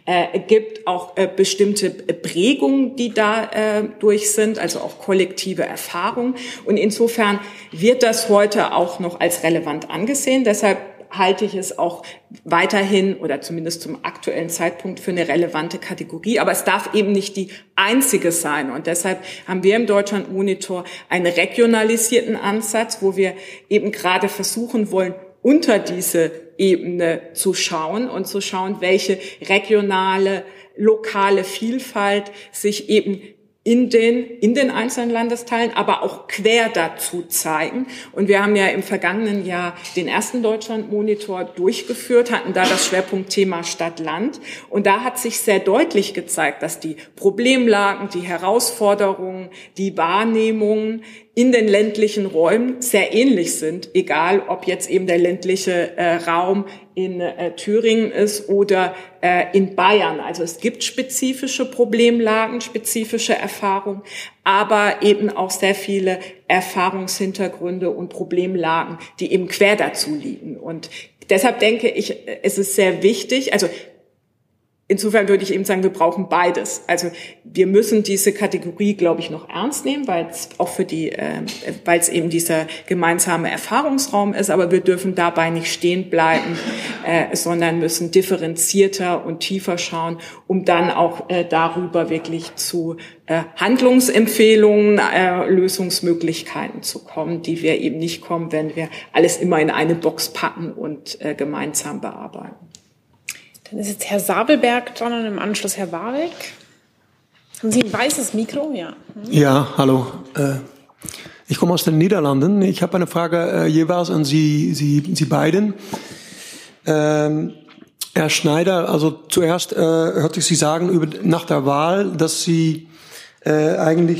gibt auch bestimmte Prägungen, die da durch sind, also auch kollektive Erfahrungen. Und insofern wird das heute auch noch als relevant angesehen. Deshalb halte ich es auch weiterhin oder zumindest zum aktuellen Zeitpunkt für eine relevante Kategorie. Aber es darf eben nicht die einzige sein. Und deshalb haben wir im Deutschlandmonitor einen regionalisierten Ansatz, wo wir eben gerade versuchen wollen, unter diese Ebene zu schauen und zu schauen, welche regionale, lokale Vielfalt sich eben in den einzelnen Landesteilen, aber auch quer dazu zeigen. Und wir haben ja im vergangenen Jahr den ersten Deutschlandmonitor durchgeführt, hatten da das Schwerpunktthema Stadt-Land. Und da hat sich sehr deutlich gezeigt, dass die Problemlagen, die Herausforderungen, die Wahrnehmungen in den ländlichen Räumen sehr ähnlich sind, egal ob jetzt eben der ländliche Raum in Thüringen ist oder in Bayern. Also es gibt spezifische Problemlagen, spezifische Erfahrungen, aber eben auch sehr viele Erfahrungshintergründe und Problemlagen, die eben quer dazu liegen. Und deshalb denke ich, es ist sehr wichtig, also insofern würde ich eben sagen, wir brauchen beides. Also wir müssen diese Kategorie, glaube ich, noch ernst nehmen, weil es auch weil es eben dieser gemeinsame Erfahrungsraum ist. Aber wir dürfen dabei nicht stehen bleiben, sondern müssen differenzierter und tiefer schauen, um dann auch darüber wirklich zu Handlungsempfehlungen, Lösungsmöglichkeiten zu kommen, die wir eben nicht kommen, wenn wir alles immer in eine Box packen und gemeinsam bearbeiten. Dann ist jetzt Herr Sabelberg dran und im Anschluss Herr Warwick. Haben Sie ein weißes Mikro? Ja. Ja, hallo. Ich komme aus den Niederlanden. Ich habe eine Frage jeweils an Sie beiden. Herr Schneider, also zuerst hörte ich Sie sagen nach der Wahl, dass Sie eigentlich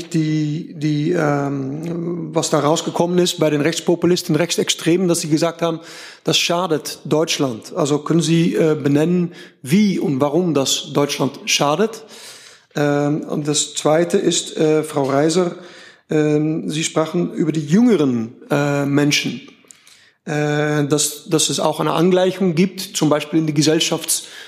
was da rausgekommen ist bei den Rechtspopulisten, Rechtsextremen, dass Sie gesagt haben, das schadet Deutschland. Also können Sie benennen, wie und warum das Deutschland schadet? Und das Zweite ist, Frau Reiser, Sie sprachen über die jüngeren Menschen, dass es auch eine Angleichung gibt, zum Beispiel in die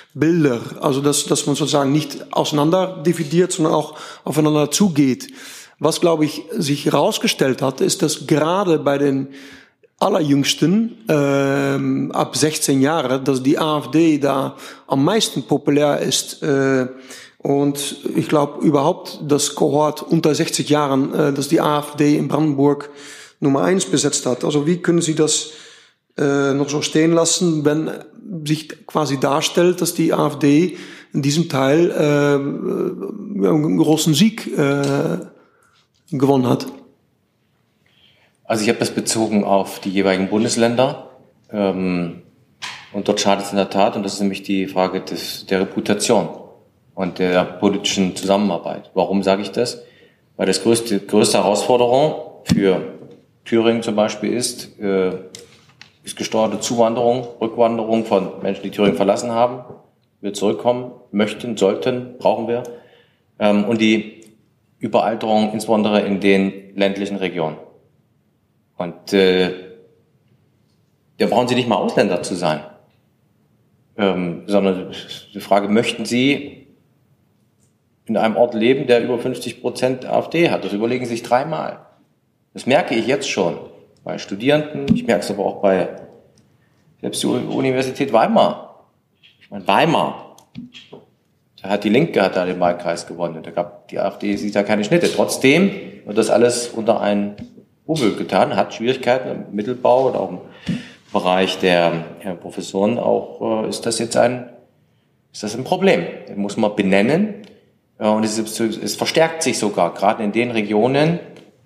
Gesellschaftsbilder, also dass man sozusagen nicht auseinander dividiert, sondern auch aufeinander zugeht. Was, glaube ich, sich herausgestellt hat, ist, dass gerade bei den Allerjüngsten, ab 16 Jahre, dass die AfD da am meisten populär ist. Und ich glaube überhaupt, das Kohort unter 60 Jahren, dass die AfD in Brandenburg Nummer 1 besetzt hat. Also wie können Sie das noch so stehen lassen, wenn sich quasi darstellt, dass die AfD in diesem Teil einen großen Sieg gewonnen hat? Also ich habe das bezogen auf die jeweiligen Bundesländer und dort schadet es in der Tat, und das ist nämlich die Frage der Reputation und der politischen Zusammenarbeit. Warum sage ich das? Weil das größte Herausforderung für Thüringen zum Beispiel ist gesteuerte Zuwanderung, Rückwanderung von Menschen, die Thüringen verlassen haben, wir zurückkommen möchten, sollten, brauchen wir, und die Überalterung insbesondere in den ländlichen Regionen. Und da brauchen Sie nicht mal Ausländer zu sein, sondern die Frage, möchten Sie in einem Ort leben, der über 50% AfD hat? Das überlegen Sie sich dreimal. Das merke ich jetzt schon bei Studierenden, ich merke es aber auch bei selbst der Universität Weimar. Ich meine, Weimar, da hat die Linke da den Wahlkreis gewonnen. Da gab die AfD, sieht da keine Schnitte. Trotzdem wird das alles unter einen Hubel getan, hat Schwierigkeiten im Mittelbau oder auch im Bereich der Professoren auch, ist das ein Problem. Das muss man benennen. Und es verstärkt sich sogar, gerade in den Regionen,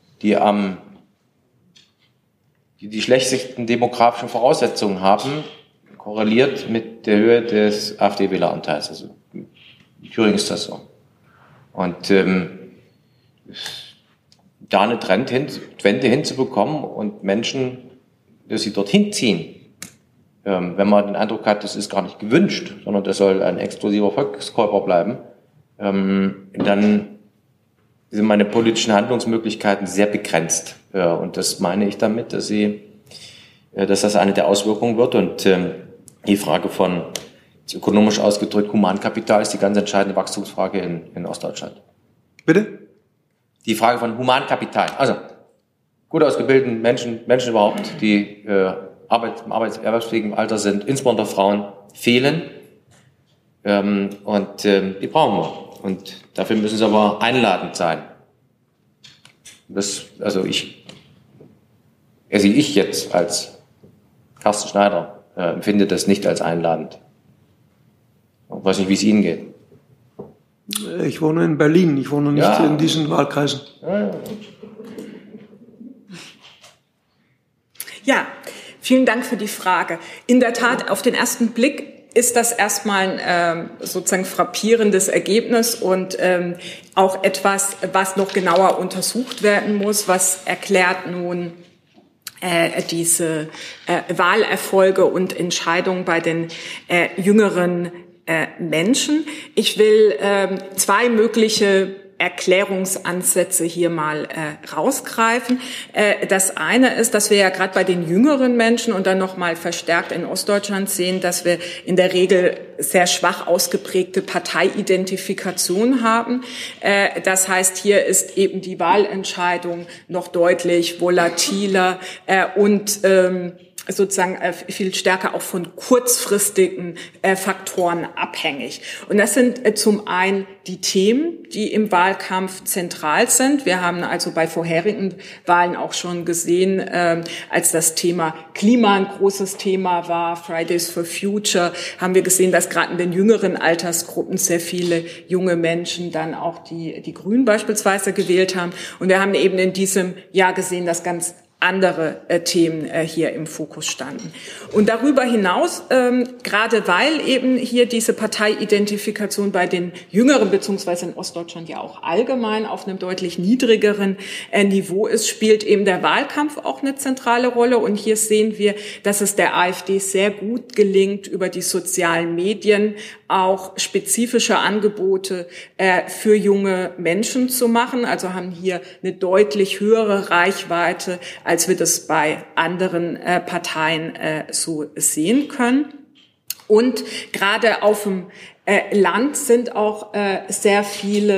die schlechtesten demografischen Voraussetzungen haben, korreliert mit der Höhe des AfD-Wähleranteils. Also in Thüringen ist das so. Und da eine Wende hinzubekommen und Menschen, dass sie dorthin ziehen, wenn man den Eindruck hat, das ist gar nicht gewünscht, sondern das soll ein exklusiver Volkskäufer bleiben, dann sind meine politischen Handlungsmöglichkeiten sehr begrenzt. Und das meine ich damit, dass das eine der Auswirkungen wird. Und die Frage von, ökonomisch ausgedrückt, Humankapital ist die ganz entscheidende Wachstumsfrage in Ostdeutschland. Bitte? Die Frage von Humankapital. Also gut ausgebildeten Menschen überhaupt, die im erwerbsfähigen Alter sind, insbesondere Frauen, fehlen. Und die brauchen wir. Und dafür müssen sie aber einladend sein. Ich jetzt als Carsten Schneider empfinde das nicht als einladend. Ich weiß nicht, wie es Ihnen geht. Ich wohne in Berlin, ich wohne nicht in diesen Wahlkreisen. Ja, vielen Dank für die Frage. In der Tat, auf den ersten Blick ist das erstmal ein sozusagen frappierendes Ergebnis und auch etwas, was noch genauer untersucht werden muss. Was erklärt nun diese Wahlerfolge und Entscheidungen bei den jüngeren Menschen? Ich will zwei mögliche Erklärungsansätze hier mal rausgreifen. Das eine ist, dass wir ja gerade bei den jüngeren Menschen und dann nochmal verstärkt in Ostdeutschland sehen, dass wir in der Regel sehr schwach ausgeprägte Parteiidentifikation haben. Das heißt, hier ist eben die Wahlentscheidung noch deutlich volatiler und sozusagen viel stärker auch von kurzfristigen Faktoren abhängig. Und das sind zum einen die Themen, die im Wahlkampf zentral sind. Wir haben also bei vorherigen Wahlen auch schon gesehen, als das Thema Klima ein großes Thema war, Fridays for Future, haben wir gesehen, dass gerade in den jüngeren Altersgruppen sehr viele junge Menschen dann auch die Grünen beispielsweise gewählt haben. Und wir haben eben in diesem Jahr gesehen, dass ganz andere Themen hier im Fokus standen. Und darüber hinaus, gerade weil eben hier diese Parteiidentifikation bei den Jüngeren, beziehungsweise in Ostdeutschland ja auch allgemein auf einem deutlich niedrigeren Niveau ist, spielt eben der Wahlkampf auch eine zentrale Rolle. Und hier sehen wir, dass es der AfD sehr gut gelingt, über die sozialen Medien auch spezifische Angebote für junge Menschen zu machen. Also haben hier eine deutlich höhere Reichweite, als wir das bei anderen Parteien so sehen können. Und gerade auf dem Land sind auch sehr viele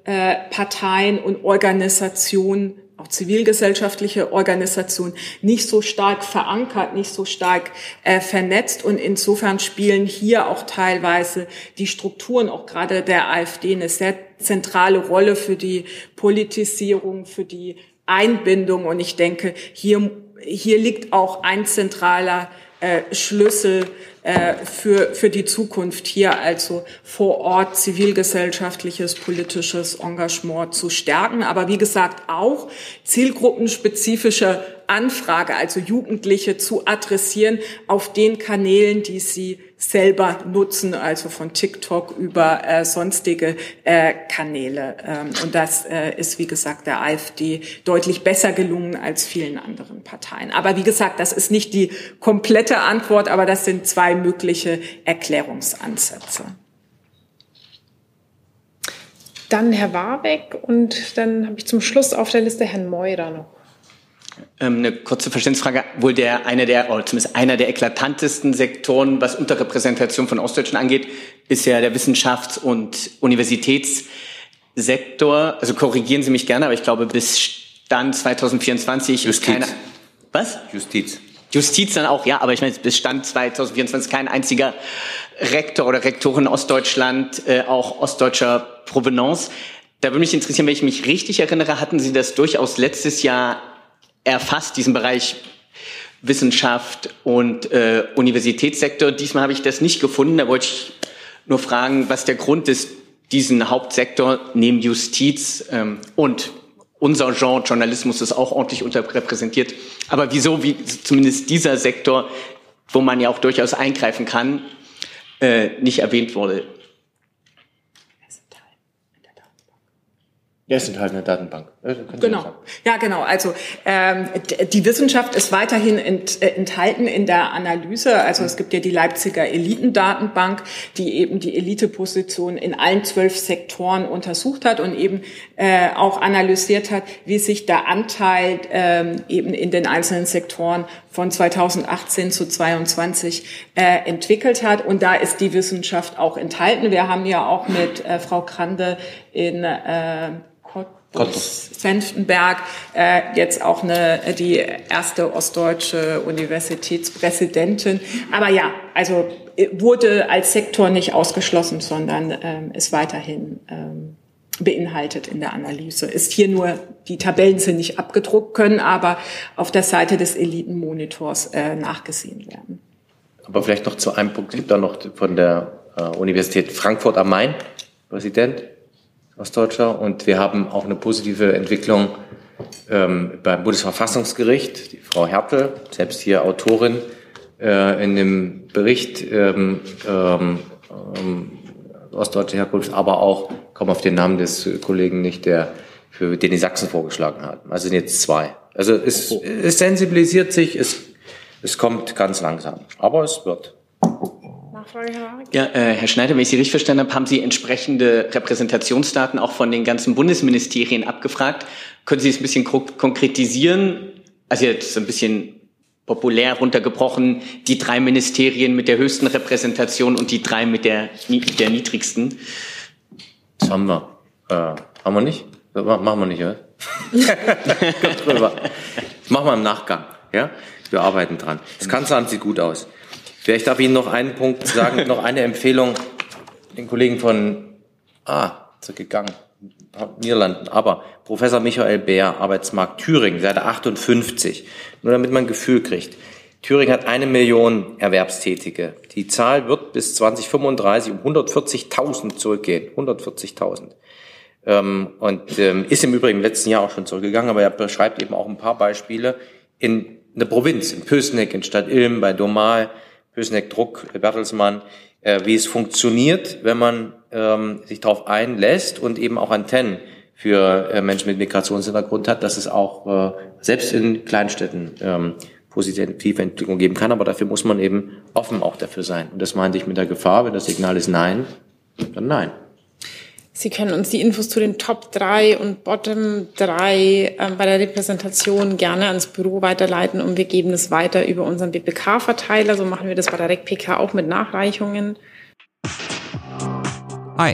Parteien und Organisationen, auch zivilgesellschaftliche Organisationen, nicht so stark verankert, nicht so stark vernetzt. Und insofern spielen hier auch teilweise die Strukturen, auch gerade der AfD, eine sehr zentrale Rolle für die Politisierung, für die Einbindung. Und ich denke, hier liegt auch ein zentraler Schlüssel für die Zukunft, hier also vor Ort zivilgesellschaftliches, politisches Engagement zu stärken. Aber wie gesagt, auch zielgruppenspezifische Anfrage, also Jugendliche zu adressieren auf den Kanälen, die sie selber nutzen, also von TikTok über sonstige Kanäle. Und das ist, wie gesagt, der AfD deutlich besser gelungen als vielen anderen Parteien. Aber wie gesagt, das ist nicht die komplette Antwort, aber das sind zwei mögliche Erklärungsansätze. Dann Herr Warbeck und dann habe ich zum Schluss auf der Liste Herrn Meurer noch. Eine kurze Verständnisfrage. Wohl einer der eklatantesten Sektoren, was Unterrepräsentation von Ostdeutschen angeht, ist ja der Wissenschafts- und Universitätssektor. Also korrigieren Sie mich gerne, aber ich glaube, bis Stand 2024 Justiz. Was? Justiz dann auch, ja, aber ich meine, bis Stand 2024 kein einziger Rektor oder Rektorin in Ostdeutschland, auch ostdeutscher Provenance. Da würde mich interessieren, wenn ich mich richtig erinnere, hatten Sie das durchaus letztes Jahr erfasst, diesen Bereich Wissenschaft und Universitätssektor. Diesmal habe ich das nicht gefunden. Da wollte ich nur fragen, was der Grund ist, diesen Hauptsektor neben Justiz und unser Genre Journalismus ist auch ordentlich unterrepräsentiert. Aber wieso, wie zumindest dieser Sektor, wo man ja auch durchaus eingreifen kann, nicht erwähnt wurde? Ja, es ist enthalten in der Datenbank. Genau. Ja, genau. Also die Wissenschaft ist weiterhin enthalten in der Analyse. Also es gibt ja die Leipziger Elitendatenbank, die eben die Eliteposition in allen 12 Sektoren untersucht hat und eben auch analysiert hat, wie sich der Anteil eben in den einzelnen Sektoren von 2018 zu 2022 entwickelt hat. Und da ist die Wissenschaft auch enthalten. Wir haben ja auch mit Frau Krande in Senftenberg jetzt auch die erste ostdeutsche Universitätspräsidentin. Aber ja, also wurde als Sektor nicht ausgeschlossen, sondern ist weiterhin beinhaltet in der Analyse. Ist hier nur, die Tabellen sind nicht abgedruckt, können aber auf der Seite des Elitenmonitors nachgesehen werden. Aber vielleicht noch zu einem Punkt, es gibt auch noch von der Universität Frankfurt am Main, Präsident, Ostdeutscher, und wir haben auch eine positive Entwicklung beim Bundesverfassungsgericht. Die Frau Hertel, selbst hier Autorin in dem Bericht ostdeutsche Herkunft, aber auch, komme auf den Namen des Kollegen nicht, den die Sachsen vorgeschlagen hat. Also sind jetzt 2. Also es sensibilisiert sich, es kommt ganz langsam, aber es wird. Nachfrage, Herr Warwick? Ja, Herr Schneider, wenn ich Sie richtig verstanden habe, haben Sie entsprechende Repräsentationsdaten auch von den ganzen Bundesministerien abgefragt. Können Sie es ein bisschen konkretisieren? Also jetzt ein bisschen populär runtergebrochen, die 3 Ministerien mit der höchsten Repräsentation und die 3 mit der niedrigsten. Das haben wir. Haben wir nicht? Machen wir nicht, oder? Kommt drüber. Das machen wir im Nachgang. Ja? Wir arbeiten dran. Das Kanzleramt sieht gut aus. Vielleicht darf ich Ihnen noch einen Punkt sagen, noch eine Empfehlung den Kollegen von, zurückgegangen, Niederlanden, aber Professor Michael Bär, Arbeitsmarkt Thüringen, Seite 58, nur damit man ein Gefühl kriegt. Thüringen hat 1 Million Erwerbstätige. Die Zahl wird bis 2035 um 140.000 zurückgehen. 140.000. Und ist im Übrigen im letzten Jahr auch schon zurückgegangen, aber er beschreibt eben auch ein paar Beispiele in der Provinz, in Pößneck, in Stadt Ilm, bei Domal, Pößneck, Druck, Bertelsmann, wie es funktioniert, wenn man sich darauf einlässt und eben auch Antennen für Menschen mit Migrationshintergrund hat, dass es auch selbst in Kleinstädten positive Entwicklung geben kann, aber dafür muss man eben offen auch dafür sein. Und das meinte ich mit der Gefahr, wenn das Signal ist Nein, dann Nein. Sie können uns die Infos zu den Top 3 und Bottom 3 bei der Repräsentation gerne ans Büro weiterleiten und wir geben es weiter über unseren BPK-Verteiler. So machen wir das bei der RecPK auch mit Nachreichungen. Hi,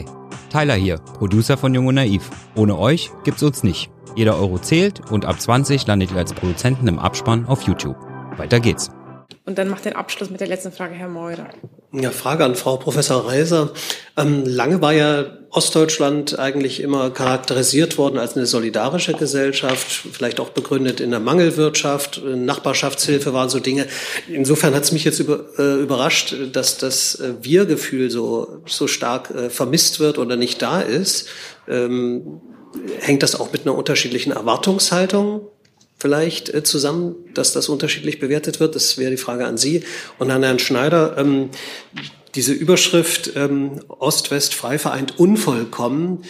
Tyler hier, Producer von Jung und Naiv. Ohne euch gibt's uns nicht. Jeder Euro zählt und ab 20 landet ihr als Produzenten im Abspann auf YouTube. Weiter geht's. Und dann macht den Abschluss mit der letzten Frage Herr Meurer. Ja, Frage an Frau Professor Reiser. Lange war ja Ostdeutschland eigentlich immer charakterisiert worden als eine solidarische Gesellschaft, vielleicht auch begründet in der Mangelwirtschaft. Nachbarschaftshilfe waren so Dinge. Insofern hat es mich jetzt überrascht, dass das Wir-Gefühl so stark vermisst wird oder nicht da ist. Hängt das auch mit einer unterschiedlichen Erwartungshaltung vielleicht zusammen, dass das unterschiedlich bewertet wird? Das wäre die Frage an Sie. Und an Herrn Schneider, diese Überschrift Ost-West frei vereint unvollkommen,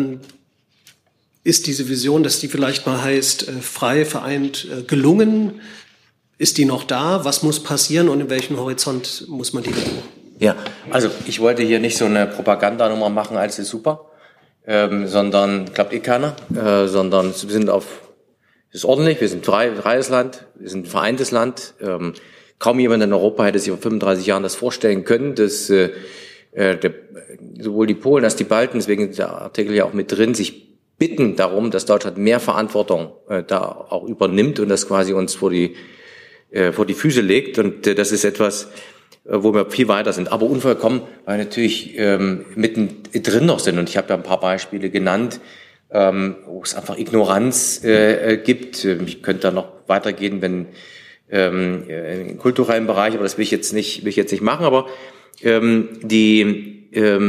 ist diese Vision, dass die vielleicht mal heißt, frei vereint gelungen? Ist die noch da? Was muss passieren und in welchem Horizont muss man die legen? Ja, also ich wollte hier nicht so eine Propagandanummer machen, alles ist super, sondern, glaubt keiner, sondern wir sind ist ordentlich, wir sind freies Land, wir sind ein vereintes Land. Kaum jemand in Europa hätte sich vor 35 Jahren das vorstellen können, dass sowohl die Polen als die Balten, deswegen ist der Artikel ja auch mit drin, sich bitten darum, dass Deutschland mehr Verantwortung da auch übernimmt und das quasi uns vor die Füße legt. Und das ist etwas, wo wir viel weiter sind. Aber unvollkommen, weil wir natürlich mittendrin noch sind. Und ich habe ja ein paar Beispiele genannt, wo es einfach Ignoranz gibt. Ich könnte da noch weitergehen, wenn im kulturellen Bereich, aber das will ich jetzt nicht machen. Aber die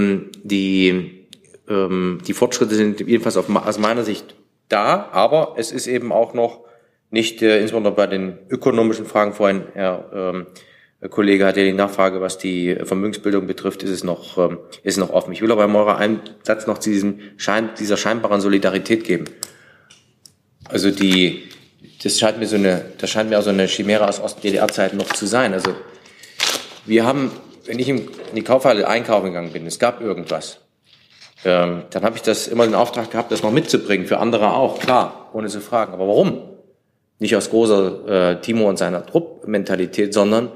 Fortschritte sind jedenfalls aus meiner Sicht da, aber es ist eben auch noch nicht, insbesondere bei den ökonomischen Fragen vorhin, Herr Kollege hat ja die Nachfrage, was die Vermögensbildung betrifft, ist es noch offen. Ich will aber Meurer einen Satz noch zu dieser scheinbaren Solidarität geben. Also das scheint mir auch so eine Chimäre aus Ost-DDR-Zeiten noch zu sein. Also wir haben, wenn ich in die Kaufhalle einkaufen gegangen bin, es gab irgendwas, dann habe ich das immer den Auftrag gehabt, das noch mitzubringen, für andere auch, klar, ohne zu fragen. Aber warum? Nicht aus großer Timo und seiner Trupp-Mentalität, sondern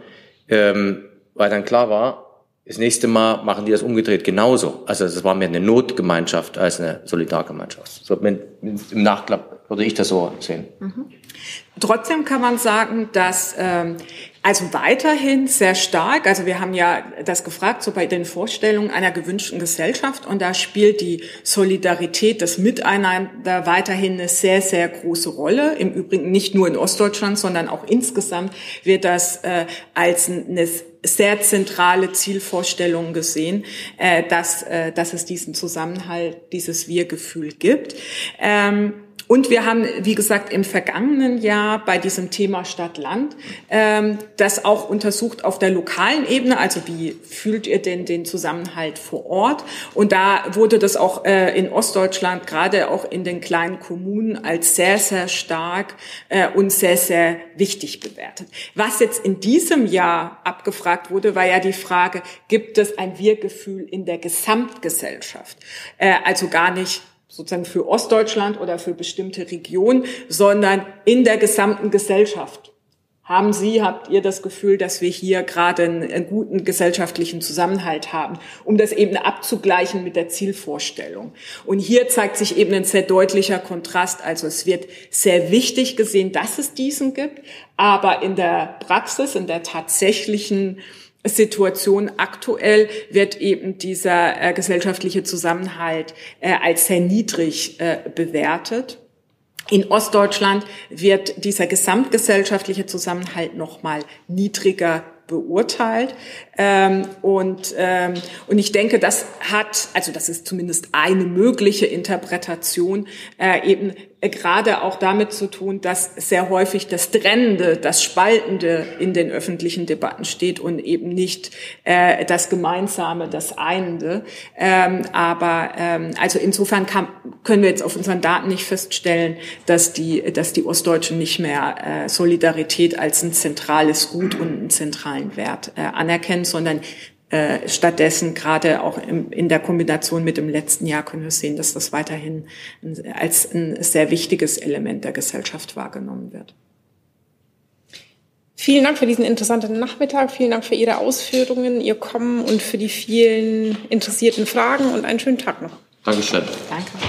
weil dann klar war, das nächste Mal machen die das umgedreht genauso. Also das war mehr eine Notgemeinschaft als eine Solidargemeinschaft. So, im Nachklapp würde ich das so sehen. Mhm. Trotzdem kann man sagen, dass also weiterhin sehr stark, also wir haben ja das gefragt, so bei den Vorstellungen einer gewünschten Gesellschaft, und da spielt die Solidarität, das Miteinander weiterhin eine sehr, sehr große Rolle. Im Übrigen nicht nur in Ostdeutschland, sondern auch insgesamt wird das als eine sehr zentrale Zielvorstellung gesehen, dass es diesen Zusammenhalt, dieses Wir-Gefühl gibt. Und wir haben, wie gesagt, im vergangenen Jahr bei diesem Thema Stadt-Land das auch untersucht auf der lokalen Ebene. Also wie fühlt ihr denn den Zusammenhalt vor Ort? Und da wurde das auch in Ostdeutschland, gerade auch in den kleinen Kommunen, als sehr, sehr stark und sehr, sehr wichtig bewertet. Was jetzt in diesem Jahr abgefragt wurde, war ja die Frage, gibt es ein Wir-Gefühl in der Gesamtgesellschaft? Also gar nicht sozusagen für Ostdeutschland oder für bestimmte Regionen, sondern in der gesamten Gesellschaft. Habt ihr das Gefühl, dass wir hier gerade einen guten gesellschaftlichen Zusammenhalt haben, um das eben abzugleichen mit der Zielvorstellung? Und hier zeigt sich eben ein sehr deutlicher Kontrast. Also es wird sehr wichtig gesehen, dass es diesen gibt, aber in der Praxis, in der tatsächlichen Situation aktuell wird eben dieser gesellschaftliche Zusammenhalt als sehr niedrig bewertet. In Ostdeutschland wird dieser gesamtgesellschaftliche Zusammenhalt nochmal niedriger beurteilt. Und ich denke, das ist zumindest eine mögliche Interpretation, eben gerade auch damit zu tun, dass sehr häufig das Trennende, das Spaltende in den öffentlichen Debatten steht und eben nicht das Gemeinsame, das Einende. Also insofern können wir jetzt auf unseren Daten nicht feststellen, dass die Ostdeutschen nicht mehr Solidarität als ein zentrales Gut und einen zentralen Wert anerkennen, sondern stattdessen gerade auch in der Kombination mit dem letzten Jahr können wir sehen, dass das weiterhin als ein sehr wichtiges Element der Gesellschaft wahrgenommen wird. Vielen Dank für diesen interessanten Nachmittag. Vielen Dank für Ihre Ausführungen, Ihr Kommen und für die vielen interessierten Fragen und einen schönen Tag noch. Dankeschön. Danke.